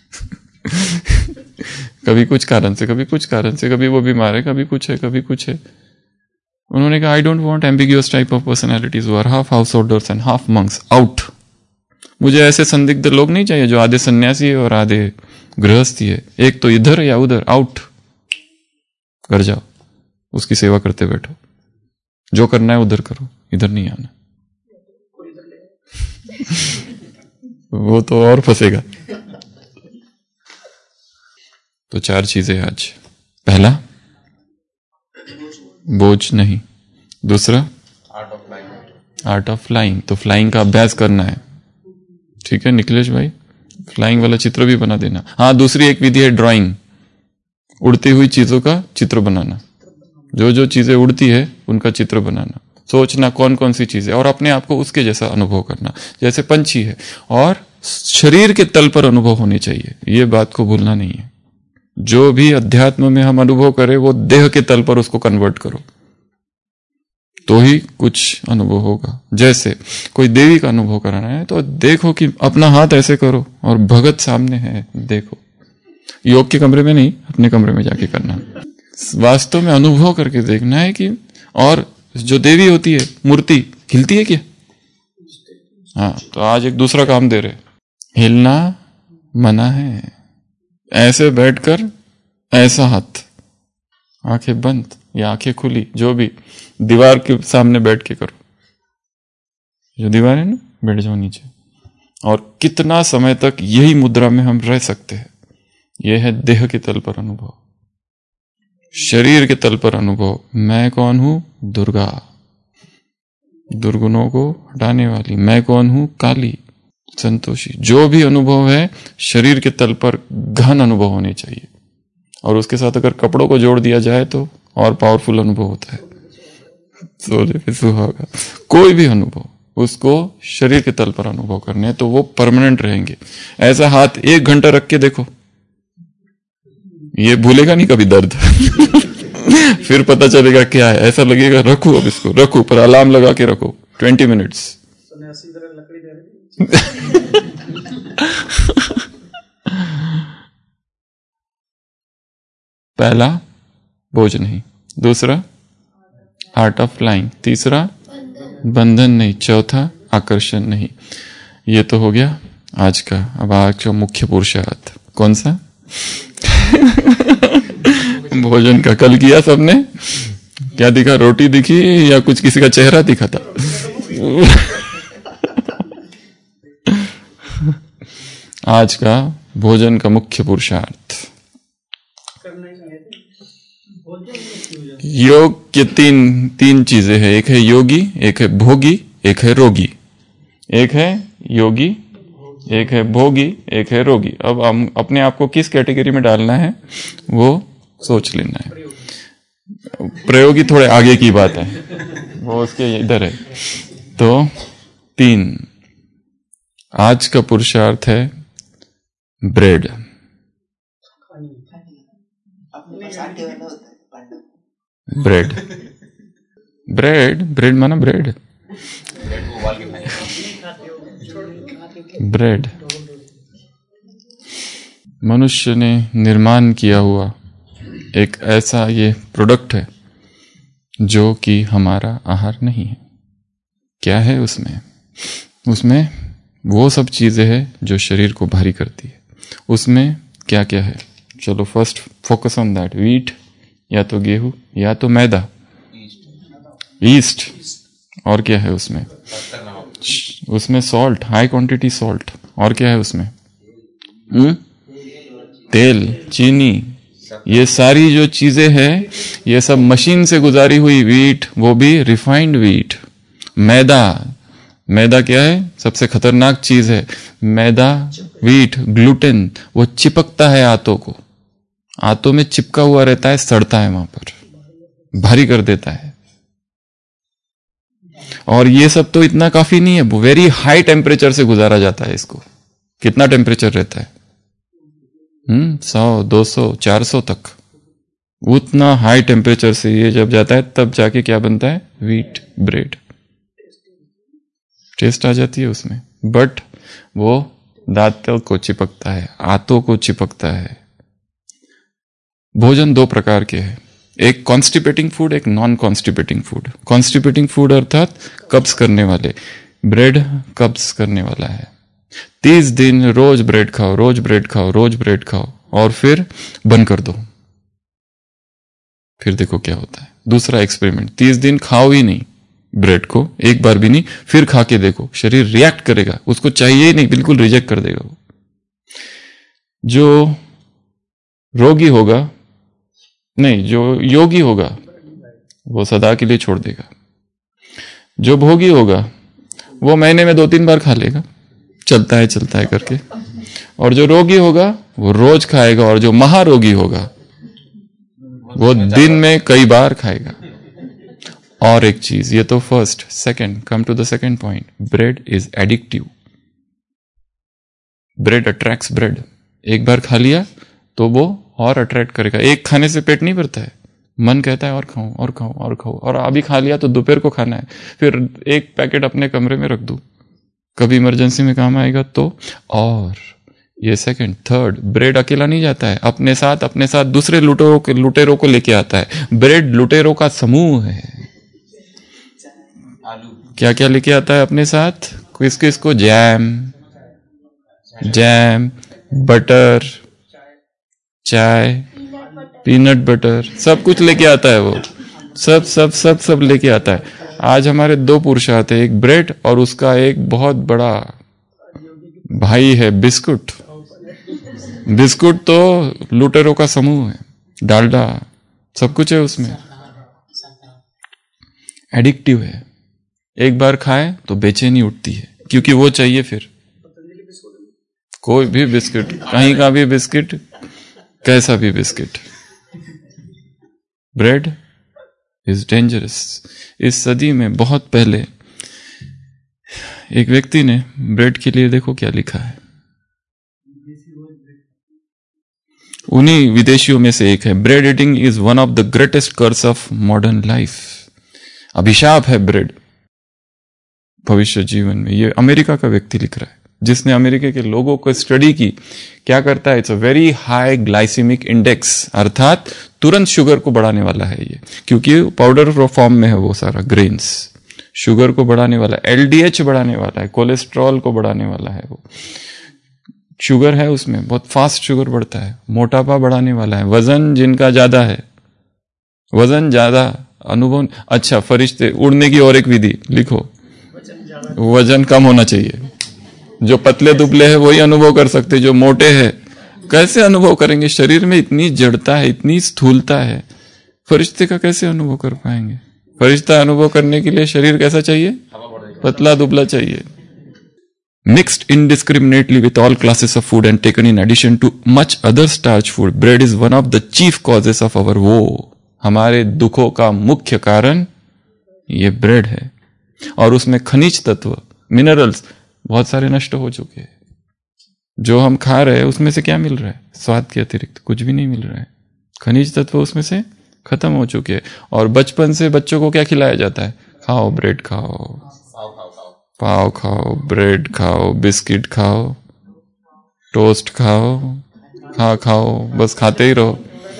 Speaker 2: कभी कुछ कारण से, कभी कुछ कारण से, कभी वो बीमार है, कभी कुछ है, कभी कुछ है। उन्होंने कहा, I don't want ambiguous type of personalities who are half householders and half monks, out. मुझे ऐसे संदिग्ध लोग नहीं चाहिए जो आधे सन्यासी है और आधे गृहस्थी है, एक तो इधर या उधर, आउट। घर जाओ, उसकी सेवा करते बैठो, जो करना है उधर करो, इधर नहीं आना वो तो और फंसेगा। तो 4 चीजें आज। पहला, बोझ नहीं। दूसरा, आर्ट ऑफ फ्लाइंग। तो फ्लाइंग का अभ्यास करना है, ठीक है निखिलेश भाई, फ्लाइंग वाला चित्र भी बना देना। हाँ, दूसरी एक विधि है ड्राइंग, उड़ती हुई चीजों का चित्र बनाना। जो जो चीजें उड़ती है उनका चित्र बनाना, सोचना कौन कौन सी चीजें, और अपने आप को उसके जैसा अनुभव करना, जैसे पंछी है। और शरीर के तल पर अनुभव होनी चाहिए, ये बात को भूलना नहीं है। जो भी अध्यात्म में हम अनुभव करें वो देह के तल पर उसको कन्वर्ट करो तो ही कुछ अनुभव होगा। जैसे कोई देवी का अनुभव कराना है तो देखो कि अपना हाथ ऐसे करो और भगत सामने है, देखो। योग के कमरे में नहीं, अपने कमरे में जाके करना, वास्तव में अनुभव करके देखना है कि। और जो देवी होती है मूर्ति हिलती है क्या? हाँ, तो आज एक दूसरा काम दे रहे, हिलना मना है। ऐसे बैठकर ऐसा हाथ, आंखें बंद या आंखें खुली, जो भी, दीवार के सामने बैठ के करो, जो दीवार है ना, बैठ जाओ नीचे। और कितना समय तक यही मुद्रा में हम रह सकते हैं, यह है देह के तल पर अनुभव, शरीर के तल पर अनुभव। मैं कौन हूं? दुर्गा, दुर्गुणों को हटाने वाली। मैं कौन हूं? काली, संतोषी। जो भी अनुभव है शरीर के तल पर गहन अनुभव होने चाहिए। और उसके साथ अगर कपड़ों को जोड़ दिया जाए तो और पावरफुल अनुभव होता है। सोले पे सुहागा, कोई भी अनुभव उसको शरीर के तल पर अनुभव करने हैं तो वो परमानेंट रहेंगे। ऐसा हाथ 1 घंटा रख के देखो, ये भूलेगा नहीं कभी दर्द। फिर पता चलेगा क्या है, ऐसा लगेगा रखो, अब इसको रखो, पर अलार्म लगा के रखो 20 मिनट्स। पहला बोझ नहीं, दूसरा आर्ट ऑफ फ्लाइंग, तीसरा बंधन नहीं, चौथा आकर्षण नहीं। ये तो हो गया आज का। अब आज का मुख्य पुरुषार्थ कौन सा? भोजन का कल किया सबने, क्या दिखा? रोटी दिखी या कुछ किसी का चेहरा दिखा था? आज का भोजन का मुख्य पुरुषार्थ। योग के तीन चीजें हैं, एक है योगी, एक है भोगी, एक है रोगी। एक है योगी, एक है भोगी, एक है रोगी। अब हम अपने आप को किस कैटेगरी में डालना है वो सोच लेना है। प्रयोगी थोड़े आगे की बात है, वो उसके इधर है। तो 3 आज का पुरुषार्थ है ब्रेड। ब्रेड ब्रेड ब्रेड माना ब्रेड, ब्रेड मनुष्य ने निर्माण किया हुआ एक ऐसा ये प्रोडक्ट है जो कि हमारा आहार नहीं है। क्या है उसमें? उसमें वो सब चीजें हैं जो शरीर को भारी करती है। उसमें क्या क्या है? चलो first focus on that. Wheat या तो गेहूं या तो मैदा, ईस्ट। और क्या है उसमें? उसमें सॉल्ट, हाई क्वांटिटी सॉल्ट। और क्या है उसमें? तेल, चीनी। ये सारी जो चीजें हैं ये सब मशीन से गुजारी हुई। व्हीट, वो भी रिफाइंड व्हीट। मैदा, मैदा क्या है? सबसे खतरनाक चीज है मैदा। व्हीट, ग्लूटेन, वो चिपकता है आंतों को, आंतों में चिपका हुआ रहता है, सड़ता है, वहां पर भारी कर देता है। और ये सब तो इतना काफी नहीं है, वेरी हाई टेम्परेचर से गुजारा जाता है इसको। कितना टेम्परेचर रहता है? 100, 200, 400 तक। उतना हाई टेम्परेचर से ये जब जाता है तब जाके क्या बनता है? Wheat bread. टेस्ट आ जाती है उसमें, बट वो दांतों को चिपकता है, आंतों को चिपकता है। भोजन 2 प्रकार के हैं, एक कॉन्स्टिपेटिंग फूड, एक non constipating food. Constipating food अर्थात कब्ज करने वाले। ब्रेड कब्ज करने वाला है। 30 दिन रोज ब्रेड खाओ, रोज ब्रेड खाओ, रोज ब्रेड खाओ, और फिर बंद कर दो, फिर देखो क्या होता है। दूसरा एक्सपेरिमेंट, 30 दिन खाओ ही नहीं ब्रेड को, एक बार भी नहीं, फिर खा के देखो, शरीर रिएक्ट करेगा, उसको चाहिए ही नहीं, बिल्कुल रिजेक्ट कर देगा वो। जो रोगी होगा, नहीं, जो योगी होगा वो सदा के लिए छोड़ देगा। जो भोगी होगा वो महीने में 2-3 बार खा लेगा, चलता है करके। और जो रोगी होगा वो रोज खाएगा, और जो महारोगी होगा वो दिन में कई बार खाएगा। और एक चीज, ये तो first, second, come to the second point, bread is addictive. Bread attracts bread. एक बार खा लिया तो वो और अट्रैक्ट करेगा। एक खाने से पेट नहीं भरता है, मन कहता है और खाऊं और खाऊं और खाऊं, और अभी खा लिया तो दोपहर को खाना है, फिर एक पैकेट अपने कमरे में रख दूं, कभी इमरजेंसी में काम आएगा तो। और ये सेकंड थर्ड, ब्रेड अकेला नहीं जाता है, अपने साथ दूसरे लुटेरों को लेके आता है। ब्रेड लुटेरों का समूह है। क्या क्या लेके आता है अपने साथ? किस किस को? जैम, बटर, चाय, पीनट बटर, सब कुछ लेके आता है वो। सब सब सब सब लेके आता है। आज हमारे दो पुरुषार्थ है, एक ब्रेड और उसका एक बहुत बड़ा भाई है बिस्कुट। बिस्कुट तो लुटेरों का समूह है, डालडा सब कुछ है उसमें, एडिक्टिव है। एक बार खाए तो बेचैनी उठती है, क्योंकि वो चाहिए फिर। कोई भी बिस्किट, कहीं का भी बिस्किट, कैसा भी बिस्किट। Bread is dangerous. इस सदी में बहुत पहले एक व्यक्ति ने ब्रेड के लिए देखो क्या लिखा है। उन्हीं विदेशियों में से एक है, bread eating is one of the greatest curse of modern life. अभिशाप है ब्रेड भविष्य जीवन में। ये अमेरिका का व्यक्ति लिख रहा है, जिसने अमेरिका के लोगों को स्टडी की। क्या करता है? It's a very high glycemic index, अर्थात तुरंत शुगर को बढ़ाने वाला है ये, क्योंकि पाउडर फॉर्म में है वो सारा ग्रेन्स। शुगर को बढ़ाने वाला, एलडीएच बढ़ाने वाला है, कोलेस्ट्रॉल को बढ़ाने वाला है वो। शुगर है उसमें, बहुत फास्ट शुगर बढ़ता है। मोटापा बढ़ाने वाला है। वजन जिनका ज्यादा है, वजन ज्यादा, अनुभव। अच्छा, फरिश्ते उड़ने की और एक विधि लिखो, वजन कम होना चाहिए। जो पतले दुबले हैं वही अनुभव कर सकते, जो मोटे हैं कैसे अनुभव करेंगे? शरीर में इतनी जड़ता है, इतनी स्थूलता है, फरिश्ते का कैसे अनुभव कर पाएंगे? फरिश्ता अनुभव करने के लिए शरीर कैसा चाहिए? पतला दुबला चाहिए। Mixed indiscriminately with all classes of food and taken in addition to much other starch food, bread is one of the chief causes of our woe. हमारे दुखों का मुख्य कारण ये ब्रेड है। और उसमें खनिज तत्व, मिनरल्स बहुत सारे नष्ट हो चुके हैं। जो हम खा रहे हैं उसमें से क्या मिल रहा है? स्वाद के अतिरिक्त कुछ भी नहीं मिल रहा है। खनिज तत्व उसमें से खत्म हो चुके हैं। और बचपन से बच्चों को क्या खिलाया जाता है? खाओ ब्रेड खाओ, पाव खाओ, ब्रेड खाओ, बिस्किट खाओ, टोस्ट खाओ, खाओ, बस खाते ही रहो।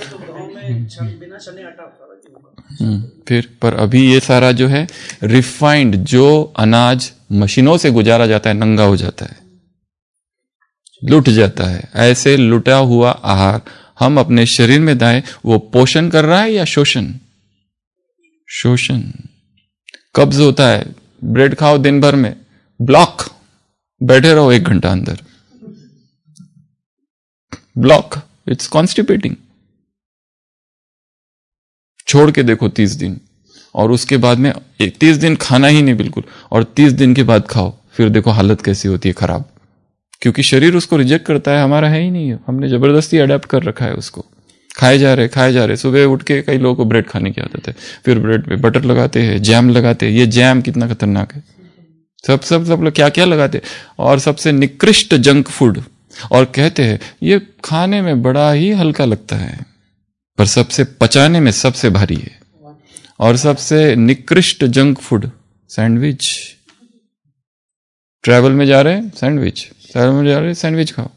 Speaker 2: फिर पर अभी ये सारा जो है रिफाइंड, जो अनाज मशीनों से गुजारा जाता है, नंगा हो जाता है, लुट जाता है। ऐसे लुटा हुआ आहार हम अपने शरीर में दाएं, वो पोषण कर रहा है या शोषण? शोषण। कब्ज होता है, ब्रेड खाओ दिन भर में, ब्लॉक, बैठे रहो 1 घंटा अंदर, ब्लॉक, इट्स कॉन्स्टिपेटिंग। छोड़ के देखो 30 दिन, और उसके बाद में 30 दिन खाना ही नहीं बिल्कुल, और 30 दिन के बाद खाओ, फिर देखो हालत कैसी होती है, खराब। क्योंकि शरीर उसको रिजेक्ट करता है, हमारा है ही नहीं है, हमने जबरदस्ती अडेप्ट कर रखा है उसको। खाए जा रहे। सुबह उठ के कई लोगों को ब्रेड खाने की आदत है, फिर ब्रेड पे बटर लगाते हैं, जैम लगाते हैं। ये जैम कितना खतरनाक है। सब लोग क्या क्या लगाते हैं, और सबसे निकृष्ट जंक फूड। और कहते हैं ये खाने में बड़ा ही हल्का लगता है, पर सबसे पचाने में सबसे भारी है। और सबसे निकृष्ट जंक फूड सैंडविच। ट्रैवल में जा रहे हैं सैंडविच खाओ,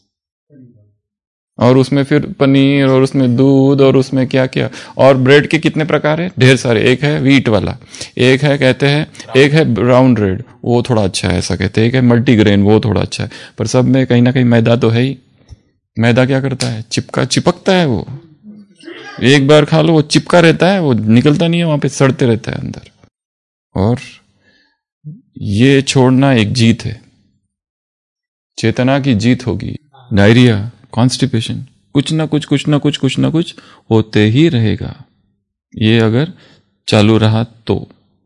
Speaker 2: और उसमें फिर पनीर, और उसमें दूध, और उसमें क्या क्या। और ब्रेड के कितने प्रकार है? ढेर सारे। एक है व्हीट वाला, एक है कहते हैं, एक है ब्राउन ब्रेड, वो थोड़ा अच्छा है ऐसा कहते हैं, एक है मल्टीग्रेन, वो थोड़ा अच्छा है। पर सब में कहीं ना कहीं मैदा तो है ही। मैदा क्या करता है? चिपकता है वो। एक बार खा लो वो चिपका रहता है, वो निकलता नहीं है, वहां पे सड़ते रहता है अंदर। और ये छोड़ना एक जीत है, चेतना की जीत होगी। डायरिया, कॉन्स्टिपेशन, कुछ ना कुछ होते ही रहेगा, ये अगर चालू रहा तो।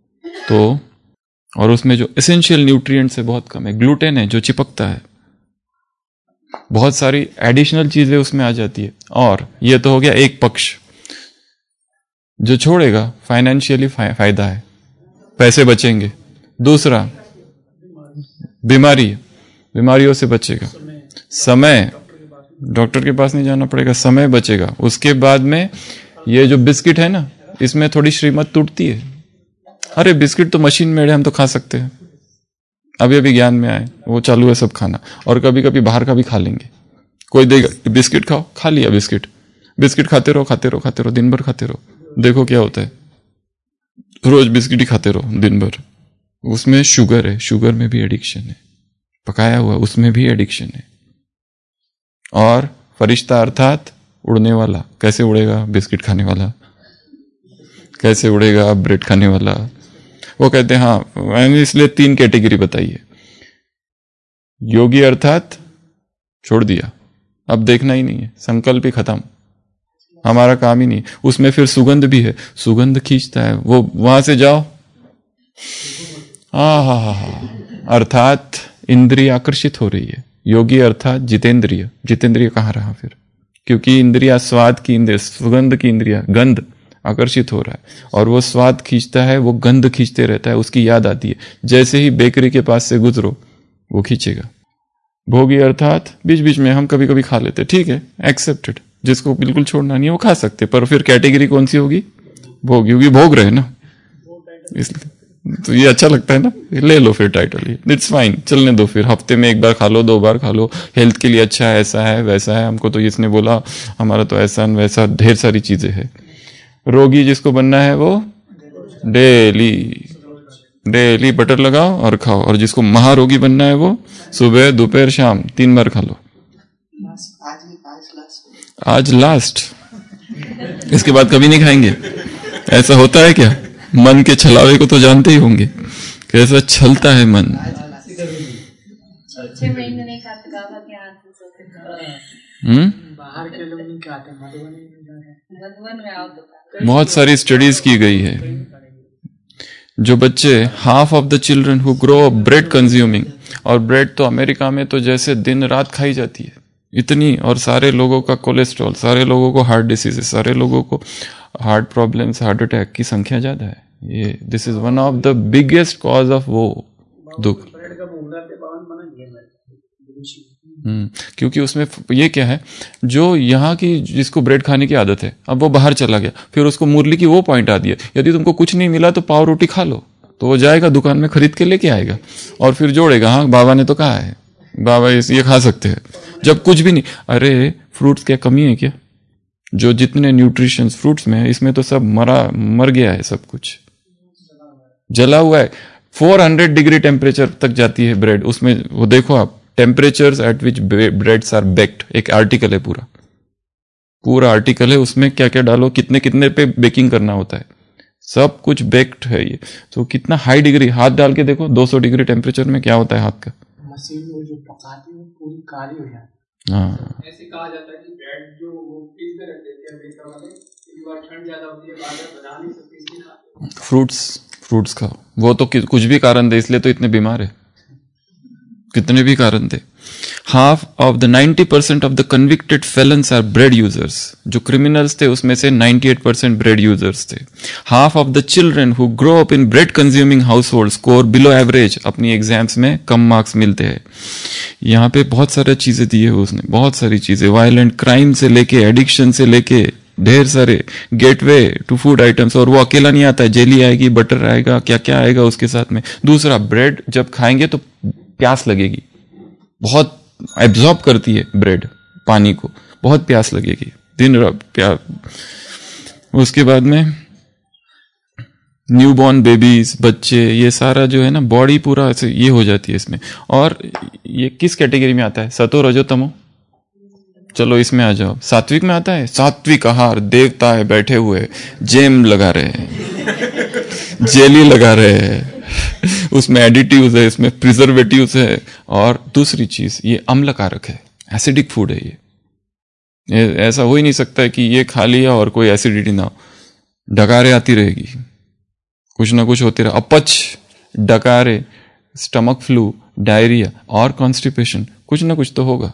Speaker 2: और उसमें जो एसेंशियल न्यूट्रिएंट्स है बहुत कम है। ग्लूटेन है जो चिपकता है, बहुत सारी एडिशनल चीजें उसमें आ जाती है। और ये तो हो गया एक पक्ष। जो छोड़ेगा फाइनेंशियली फायदा है, पैसे बचेंगे। दूसरा बीमारियों से बचेगा, समय, डॉक्टर के पास नहीं जाना पड़ेगा, समय बचेगा। उसके बाद में ये जो बिस्किट है ना, इसमें थोड़ी श्रीमत टूटती है। अरे बिस्किट तो मशीन मेड है, हम तो खा सकते हैं। अभी अभी ज्ञान में आए, वो चालू है सब खाना, और कभी कभी बाहर का भी खा लेंगे। कोई देगा बिस्किट खाओ, खा लिया बिस्किट, बिस्किट खाते रहो खाते रहो खाते रहो, दिन भर खाते रहो, देखो क्या होता है। रोज बिस्किट ही खाते रहो दिन भर। उसमें शुगर है, शुगर में भी एडिक्शन है, पकाया हुआ उसमें भी एडिक्शन है। और फरिश्ता अर्थात उड़ने वाला, कैसे उड़ेगा? बिस्किट खाने वाला। कैसे उड़ेगा? ब्रेड खाने वाला। वो कहते हैं हाँ, मैंने इसलिए 3 कैटेगरी बताई है। योगी अर्थात छोड़ दिया, अब देखना ही नहीं है, संकल्प ही खत्म, हमारा काम ही नहीं। उसमें फिर सुगंध भी है, सुगंध खींचता है, वो वहां से जाओ, अर्थात इंद्रिय आकर्षित हो रही है। योगी अर्थात जितेंद्रिय, जितेंद्रिय कहाँ रहा फिर? क्योंकि इंद्रिया स्वाद की इंद्रिय, सुगंध की इंद्रिया, गंध आकर्षित हो रहा है, और वो स्वाद खींचता है, वो गंध खींचते रहता है, उसकी याद आती है। जैसे ही बेकरी के पास से गुजरो वो खींचेगा। भोगी अर्थात बीच बीच में हम कभी कभी खा लेते, ठीक है, एक्सेप्टेड। जिसको बिल्कुल छोड़ना नहीं है वो खा सकते, पर फिर कैटेगरी कौन सी होगी? भोगी होगी, भोग रहे ना, इसलिए तो ये अच्छा लगता है ना, ले लो फिर टाइटल, ये इट्स फाइन, चलने दो। फिर हफ्ते में 1 बार खा लो, 2 बार खा लो, हेल्थ के लिए अच्छा है, ऐसा है वैसा है, हमको तो इसने बोला, हमारा तो ऐसा वैसा, ढेर सारी चीजें हैं। रोगी जिसको बनना है वो डेली डेली बटर लगाओ और खाओ, और जिसको महारोगी बनना है वो सुबह दोपहर शाम 3 बार खा लो। आज लास्ट, इसके बाद कभी नहीं खाएंगे। ऐसा होता है क्या? मन के छलावे को तो जानते ही होंगे, कैसा छलता है मन।
Speaker 3: 6 महीने नहीं खाते, बाहर के लोग नहीं खाते, मधुबन में आओ तो
Speaker 2: बहुत सारी स्टडीज की गई है। जो बच्चे, half of the children who grow up bread consuming, और ब्रेड तो अमेरिका में तो जैसे दिन रात खाई जाती है इतनी, और सारे लोगों का कोलेस्ट्रॉल, सारे लोगों को हार्ट डिसीज, सारे लोगों को हार्ट प्रॉब्लम्स, हार्ट अटैक की संख्या ज्यादा है। ये this is one of the biggest cause of वो दुख। क्योंकि उसमें ये क्या है, जो यहाँ की जिसको ब्रेड खाने की आदत है, अब वो बाहर चला गया, फिर उसको मुरली की वो पॉइंट आ दिया, यदि तुमको कुछ नहीं मिला तो पाव रोटी खा लो, तो वो जाएगा दुकान में खरीद के लेके आएगा और फिर जोड़ेगा, हाँ बाबा ने तो कहा है, बाबा ये खा सकते हैं, जब कुछ भी नहीं। अरे फ्रूट्स क्या कमी है क्या? जो जितने न्यूट्रिशंस फ्रूट्स में है, इसमें तो सब मर गया है, सब कुछ जला हुआ है। 400 डिग्री टेम्परेचर तक जाती है ब्रेड, उसमें वो देखो आप, temperatures at which breads are baked, एक आर्टिकल है, पूरा आर्टिकल है, उसमें क्या क्या डालो, कितने कितने पे बेकिंग करना होता है, सब कुछ बेक्ड है ये। तो कितना हाई डिग्री, हाथ डाल के देखो 200 डिग्री टेम्परेचर में क्या होता है हाथ का,
Speaker 3: मशीन में जो पकाती है पूरी काली हो जाती है।
Speaker 2: हाँ,
Speaker 3: ऐसे कहा जाता है कि ब्रेड जो वो फ्रीज में रख देते हैं अमेरिका वाले, एक बार ठंड ज्यादा होती है, बाहर बना नहीं सकते, इसलिए खाते हैं। फ्रूट्स खाओ, वो तो कुछ भी कारण दे, इसलिए तो इतने बीमार है, कितने भी कारण थे। Half of the 90% of the convicted felons are bread users, जो क्रिमिनल्स थे उसमें से 98% ब्रेड यूजर्स थे। Half of the children who grow up in bread consuming household score below average, अपनी एग्जाम्स में कम मार्क्स मिलते हैं। यहाँ पे बहुत सारी चीजें दी है उसने, बहुत सारी चीजें, वायलेंट क्राइम से लेके, एडिक्शन से लेके, ढेर सारे गेटवे टू फूड आइटम्स। और वो अकेला नहीं आता है, जेली आएगी, बटर आएगा, क्या क्या आएगा उसके साथ में। दूसरा, ब्रेड जब खाएंगे तो प्यास लगेगी, बहुत एब्जॉर्ब करती है ब्रेड पानी को, बहुत प्यास लगेगी दिन रात प्यास। उसके बाद में न्यूबॉर्न बेबीज, बच्चे, ये सारा जो है ना, बॉडी पूरा ऐसे ये हो जाती है इसमें। और ये किस कैटेगरी में आता है? सतो रजो तमो, चलो इसमें आ जाओ। सात्विक में आता है, सात्विक आहार, देवता है बैठे हुए, जेम लगा रहे हैं, जेली लगा रहे हैं, उसमें एडिटिव्स है, इसमें प्रिजर्वेटिव्स है। और दूसरी चीज, ये अम्ल कारक है, एसिडिक फूड है ये ऐसा हो ही नहीं सकता है कि ये खा लिया और कोई एसिडिटी ना हो। डकारे आती रहेगी, कुछ ना कुछ होते रहा, अपच, डकारे, स्टमक फ्लू, डायरिया और कॉन्स्टिपेशन, कुछ ना कुछ तो होगा।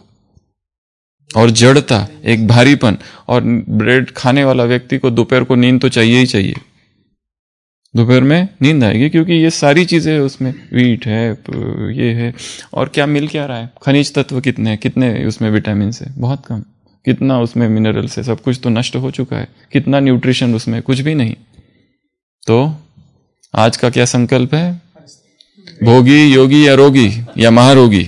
Speaker 3: और जड़ता, एक भारीपन। और ब्रेड खाने वाला व्यक्ति को दोपहर को नींद तो चाहिए ही चाहिए,
Speaker 2: दोपहर में नींद आएगी, क्योंकि ये सारी चीजें है उसमें, वीट है, ये है, और क्या मिल क्या रहा है, खनिज तत्व कितने हैं, कितने उसमें विटामिन है, बहुत कम, कितना उसमें मिनरल्स है, सब कुछ तो नष्ट हो चुका है, कितना न्यूट्रिशन उसमें, कुछ भी नहीं। तो आज का क्या संकल्प है, भोगी, योगी या रोगी या महारोगी?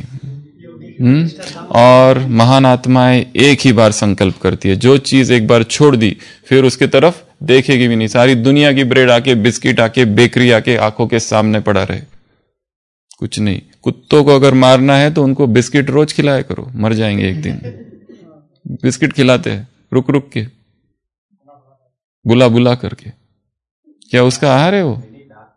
Speaker 2: और महान आत्माएं एक ही बार संकल्प करती है, जो चीज एक बार छोड़ दी फिर उसके तरफ देखेगी भी नहीं। सारी दुनिया की ब्रेड आके, बिस्किट आके, बेकरी आके आंखों के सामने पड़ा रहे, कुछ नहीं। कुत्तों को अगर मारना है तो उनको बिस्किट रोज खिलाया करो, मर जाएंगे एक दिन। बिस्किट खिलाते हैं रुक रुक के, बुला बुला करके, क्या उसका आहार है वो?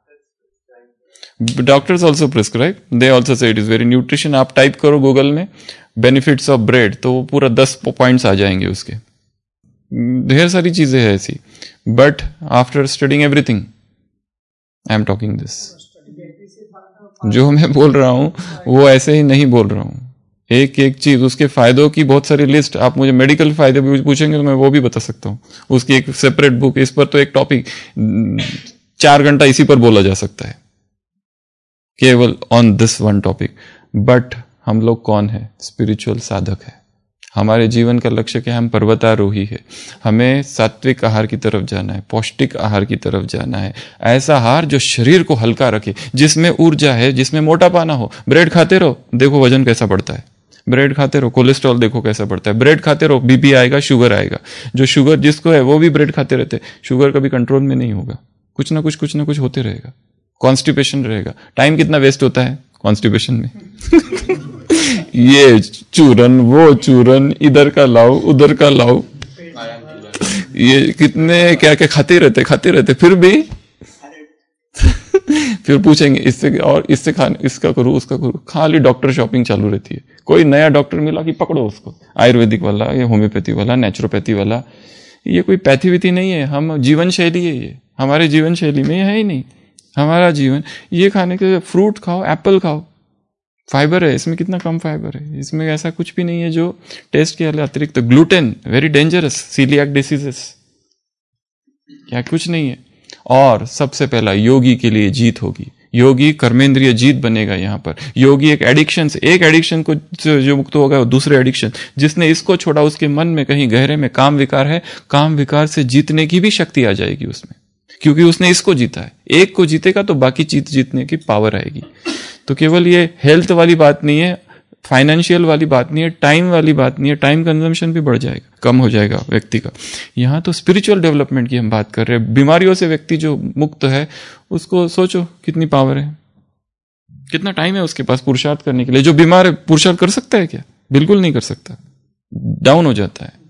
Speaker 2: Doctors also prescribe, they also say it is very nutrition. आप टाइप करो गूगल में बेनिफिट्स ऑफ ब्रेड, तो वो पूरा 10 पॉइंट्स आ जाएंगे उसके, ढेर सारी चीजें हैं ऐसी। But after studying everything I am talking this, जो मैं बोल रहा हूं वो ऐसे ही नहीं बोल रहा हूं, एक एक चीज उसके फायदों की बहुत सारी लिस्ट। आप मुझे मेडिकल फायदे भी पूछेंगे तो मैं वो भी बता सकता हूं, उसकी एक सेपरेट बुक, इस पर तो एक टॉपिक 4 घंटा इसी पर बोला जा सकता है, केवल on this one topic. But हम लोग कौन है? स्पिरिचुअल साधक है। हमारे जीवन का लक्ष्य क्या है? हम पर्वतारोही है। हमें सात्विक आहार की तरफ जाना है, पौष्टिक आहार की तरफ जाना है, ऐसा आहार जो शरीर को हल्का रखे, जिसमें ऊर्जा है, जिसमें मोटापा ना हो। ब्रेड खाते रहो, देखो वजन कैसा बढ़ता है। ब्रेड खाते रहो, कोलेस्ट्रॉल देखो कैसा बढ़ता है। ब्रेड खाते रहो, बीपी आएगा, शुगर आएगा। जो शुगर जिसको है वो भी ब्रेड खाते रहते, शुगर कभी कंट्रोल में नहीं होगा, कुछ ना कुछ होते रहेगा। कॉन्स्टिपेशन रहेगा। टाइम कितना वेस्ट होता है कॉन्स्टिपेशन में ये चूरन, वो चूरन, इधर का लाओ, उधर का लाओ, ये कितने क्या क्या खाते रहते फिर भी फिर पूछेंगे इससे और इससे खाने, इसका करूं, उसका करूं, खाली डॉक्टर शॉपिंग चालू रहती है। कोई नया डॉक्टर मिला कि पकड़ो उसको, आयुर्वेदिक वाला, ये होम्योपैथी वाला, नेचुरोपैथी वाला। ये कोई पैथी विथी नहीं है, हम जीवन शैली है, ये हमारे जीवन शैली में है ही नहीं। हमारा जीवन ये खाने के, फ्रूट खाओ, एप्पल खाओ, फाइबर है इसमें, कितना कम फाइबर है इसमें, ऐसा कुछ भी नहीं है जो टेस्ट के अतिरिक्त। तो gluten very dangerous, coeliac diseases, क्या कुछ नहीं है। और सबसे पहला योगी के लिए जीत होगी, योगी कर्मेंद्रिय जीत बनेगा यहाँ पर। योगी एक एडिक्शन से, एक एडिक्शन को जो मुक्त होगा, दूसरे एडिक्शन, जिसने इसको छोड़ा उसके मन में कहीं गहरे में काम विकार है, काम विकार से जीतने की भी शक्ति आ जाएगी उसमें, क्योंकि उसने इसको जीता है। एक को जीतेगा तो बाकी चीज जीतने की पावर आएगी। तो केवल ये हेल्थ वाली बात नहीं है, फाइनेंशियल वाली बात नहीं है, टाइम वाली बात नहीं है, टाइम कंजम्पशन भी बढ़ जाएगा, कम हो जाएगा व्यक्ति का। यहाँ तो स्पिरिचुअल डेवलपमेंट की हम बात कर रहे हैं। बीमारियों से व्यक्ति जो मुक्त है, उसको सोचो कितनी पावर है, कितना टाइम है उसके पास पुरुषार्थ करने के लिए। जो बीमार है पुरुषार्थ कर सकता है क्या? बिल्कुल नहीं कर सकता, डाउन हो जाता है।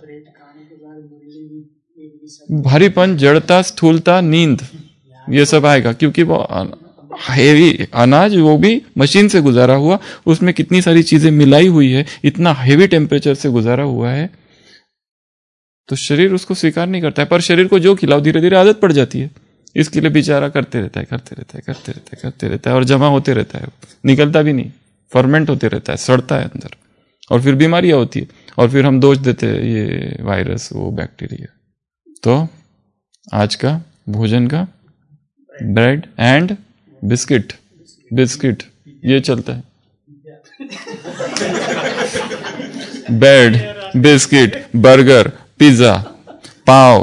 Speaker 2: भारीपन, जड़ता, स्थूलता, नींद, ये सब आएगा, क्योंकि वो हेवी अनाज, वो भी मशीन से गुजारा हुआ, उसमें कितनी सारी चीजें मिलाई हुई है, इतना हेवी टेम्परेचर से गुजारा हुआ है, तो शरीर उसको स्वीकार नहीं करता है। पर शरीर को जो खिलाओ धीरे धीरे आदत पड़ जाती है, इसके लिए बेचारा करते रहता है और जमा होते रहता है, निकलता भी नहीं, फर्मेंट होते रहता है, सड़ता है अंदर, और फिर बीमारियां होती है, और फिर हम दोष देते हैं ये वायरस, वो बैक्टीरिया। तो आज का भोजन का ब्रेड एंड बिस्किट ये चलता है। ब्रेड, बिस्किट, बर्गर, पिज्जा, पाव।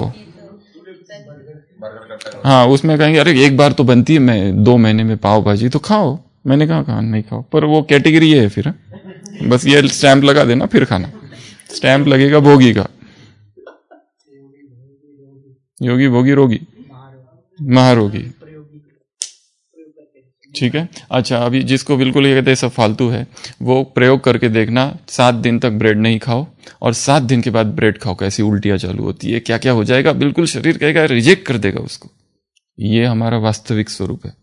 Speaker 2: हाँ, उसमें कहेंगे अरे एक बार तो बनती है, मैं 2 महीने में पाव भाजी तो खाओ। मैंने कहा नहीं खाओ, पर वो कैटेगरी ये है फिर, बस ये स्टैंप लगा देना, फिर खाना। स्टैंप लगेगा भोगी का, योगी, भोगी, रोगी, महारोगी। ठीक है। अच्छा, अभी जिसको बिल्कुल ये कहते हैं सब फालतू है, वो प्रयोग करके देखना। 7 दिन तक ब्रेड नहीं खाओ और 7 दिन के बाद ब्रेड खाओ, कैसी उल्टियां चालू होती है, क्या क्या हो जाएगा, बिल्कुल शरीर कहेगा, रिजेक्ट कर देगा उसको। ये हमारा वास्तविक स्वरूप है,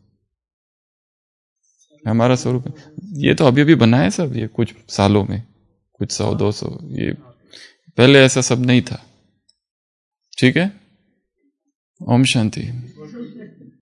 Speaker 2: हमारा स्वरूप है। ये तो अभी अभी बना है सब, ये कुछ सालों में, कुछ 100-200, ये पहले ऐसा सब नहीं था। ठीक है। ओम शांति।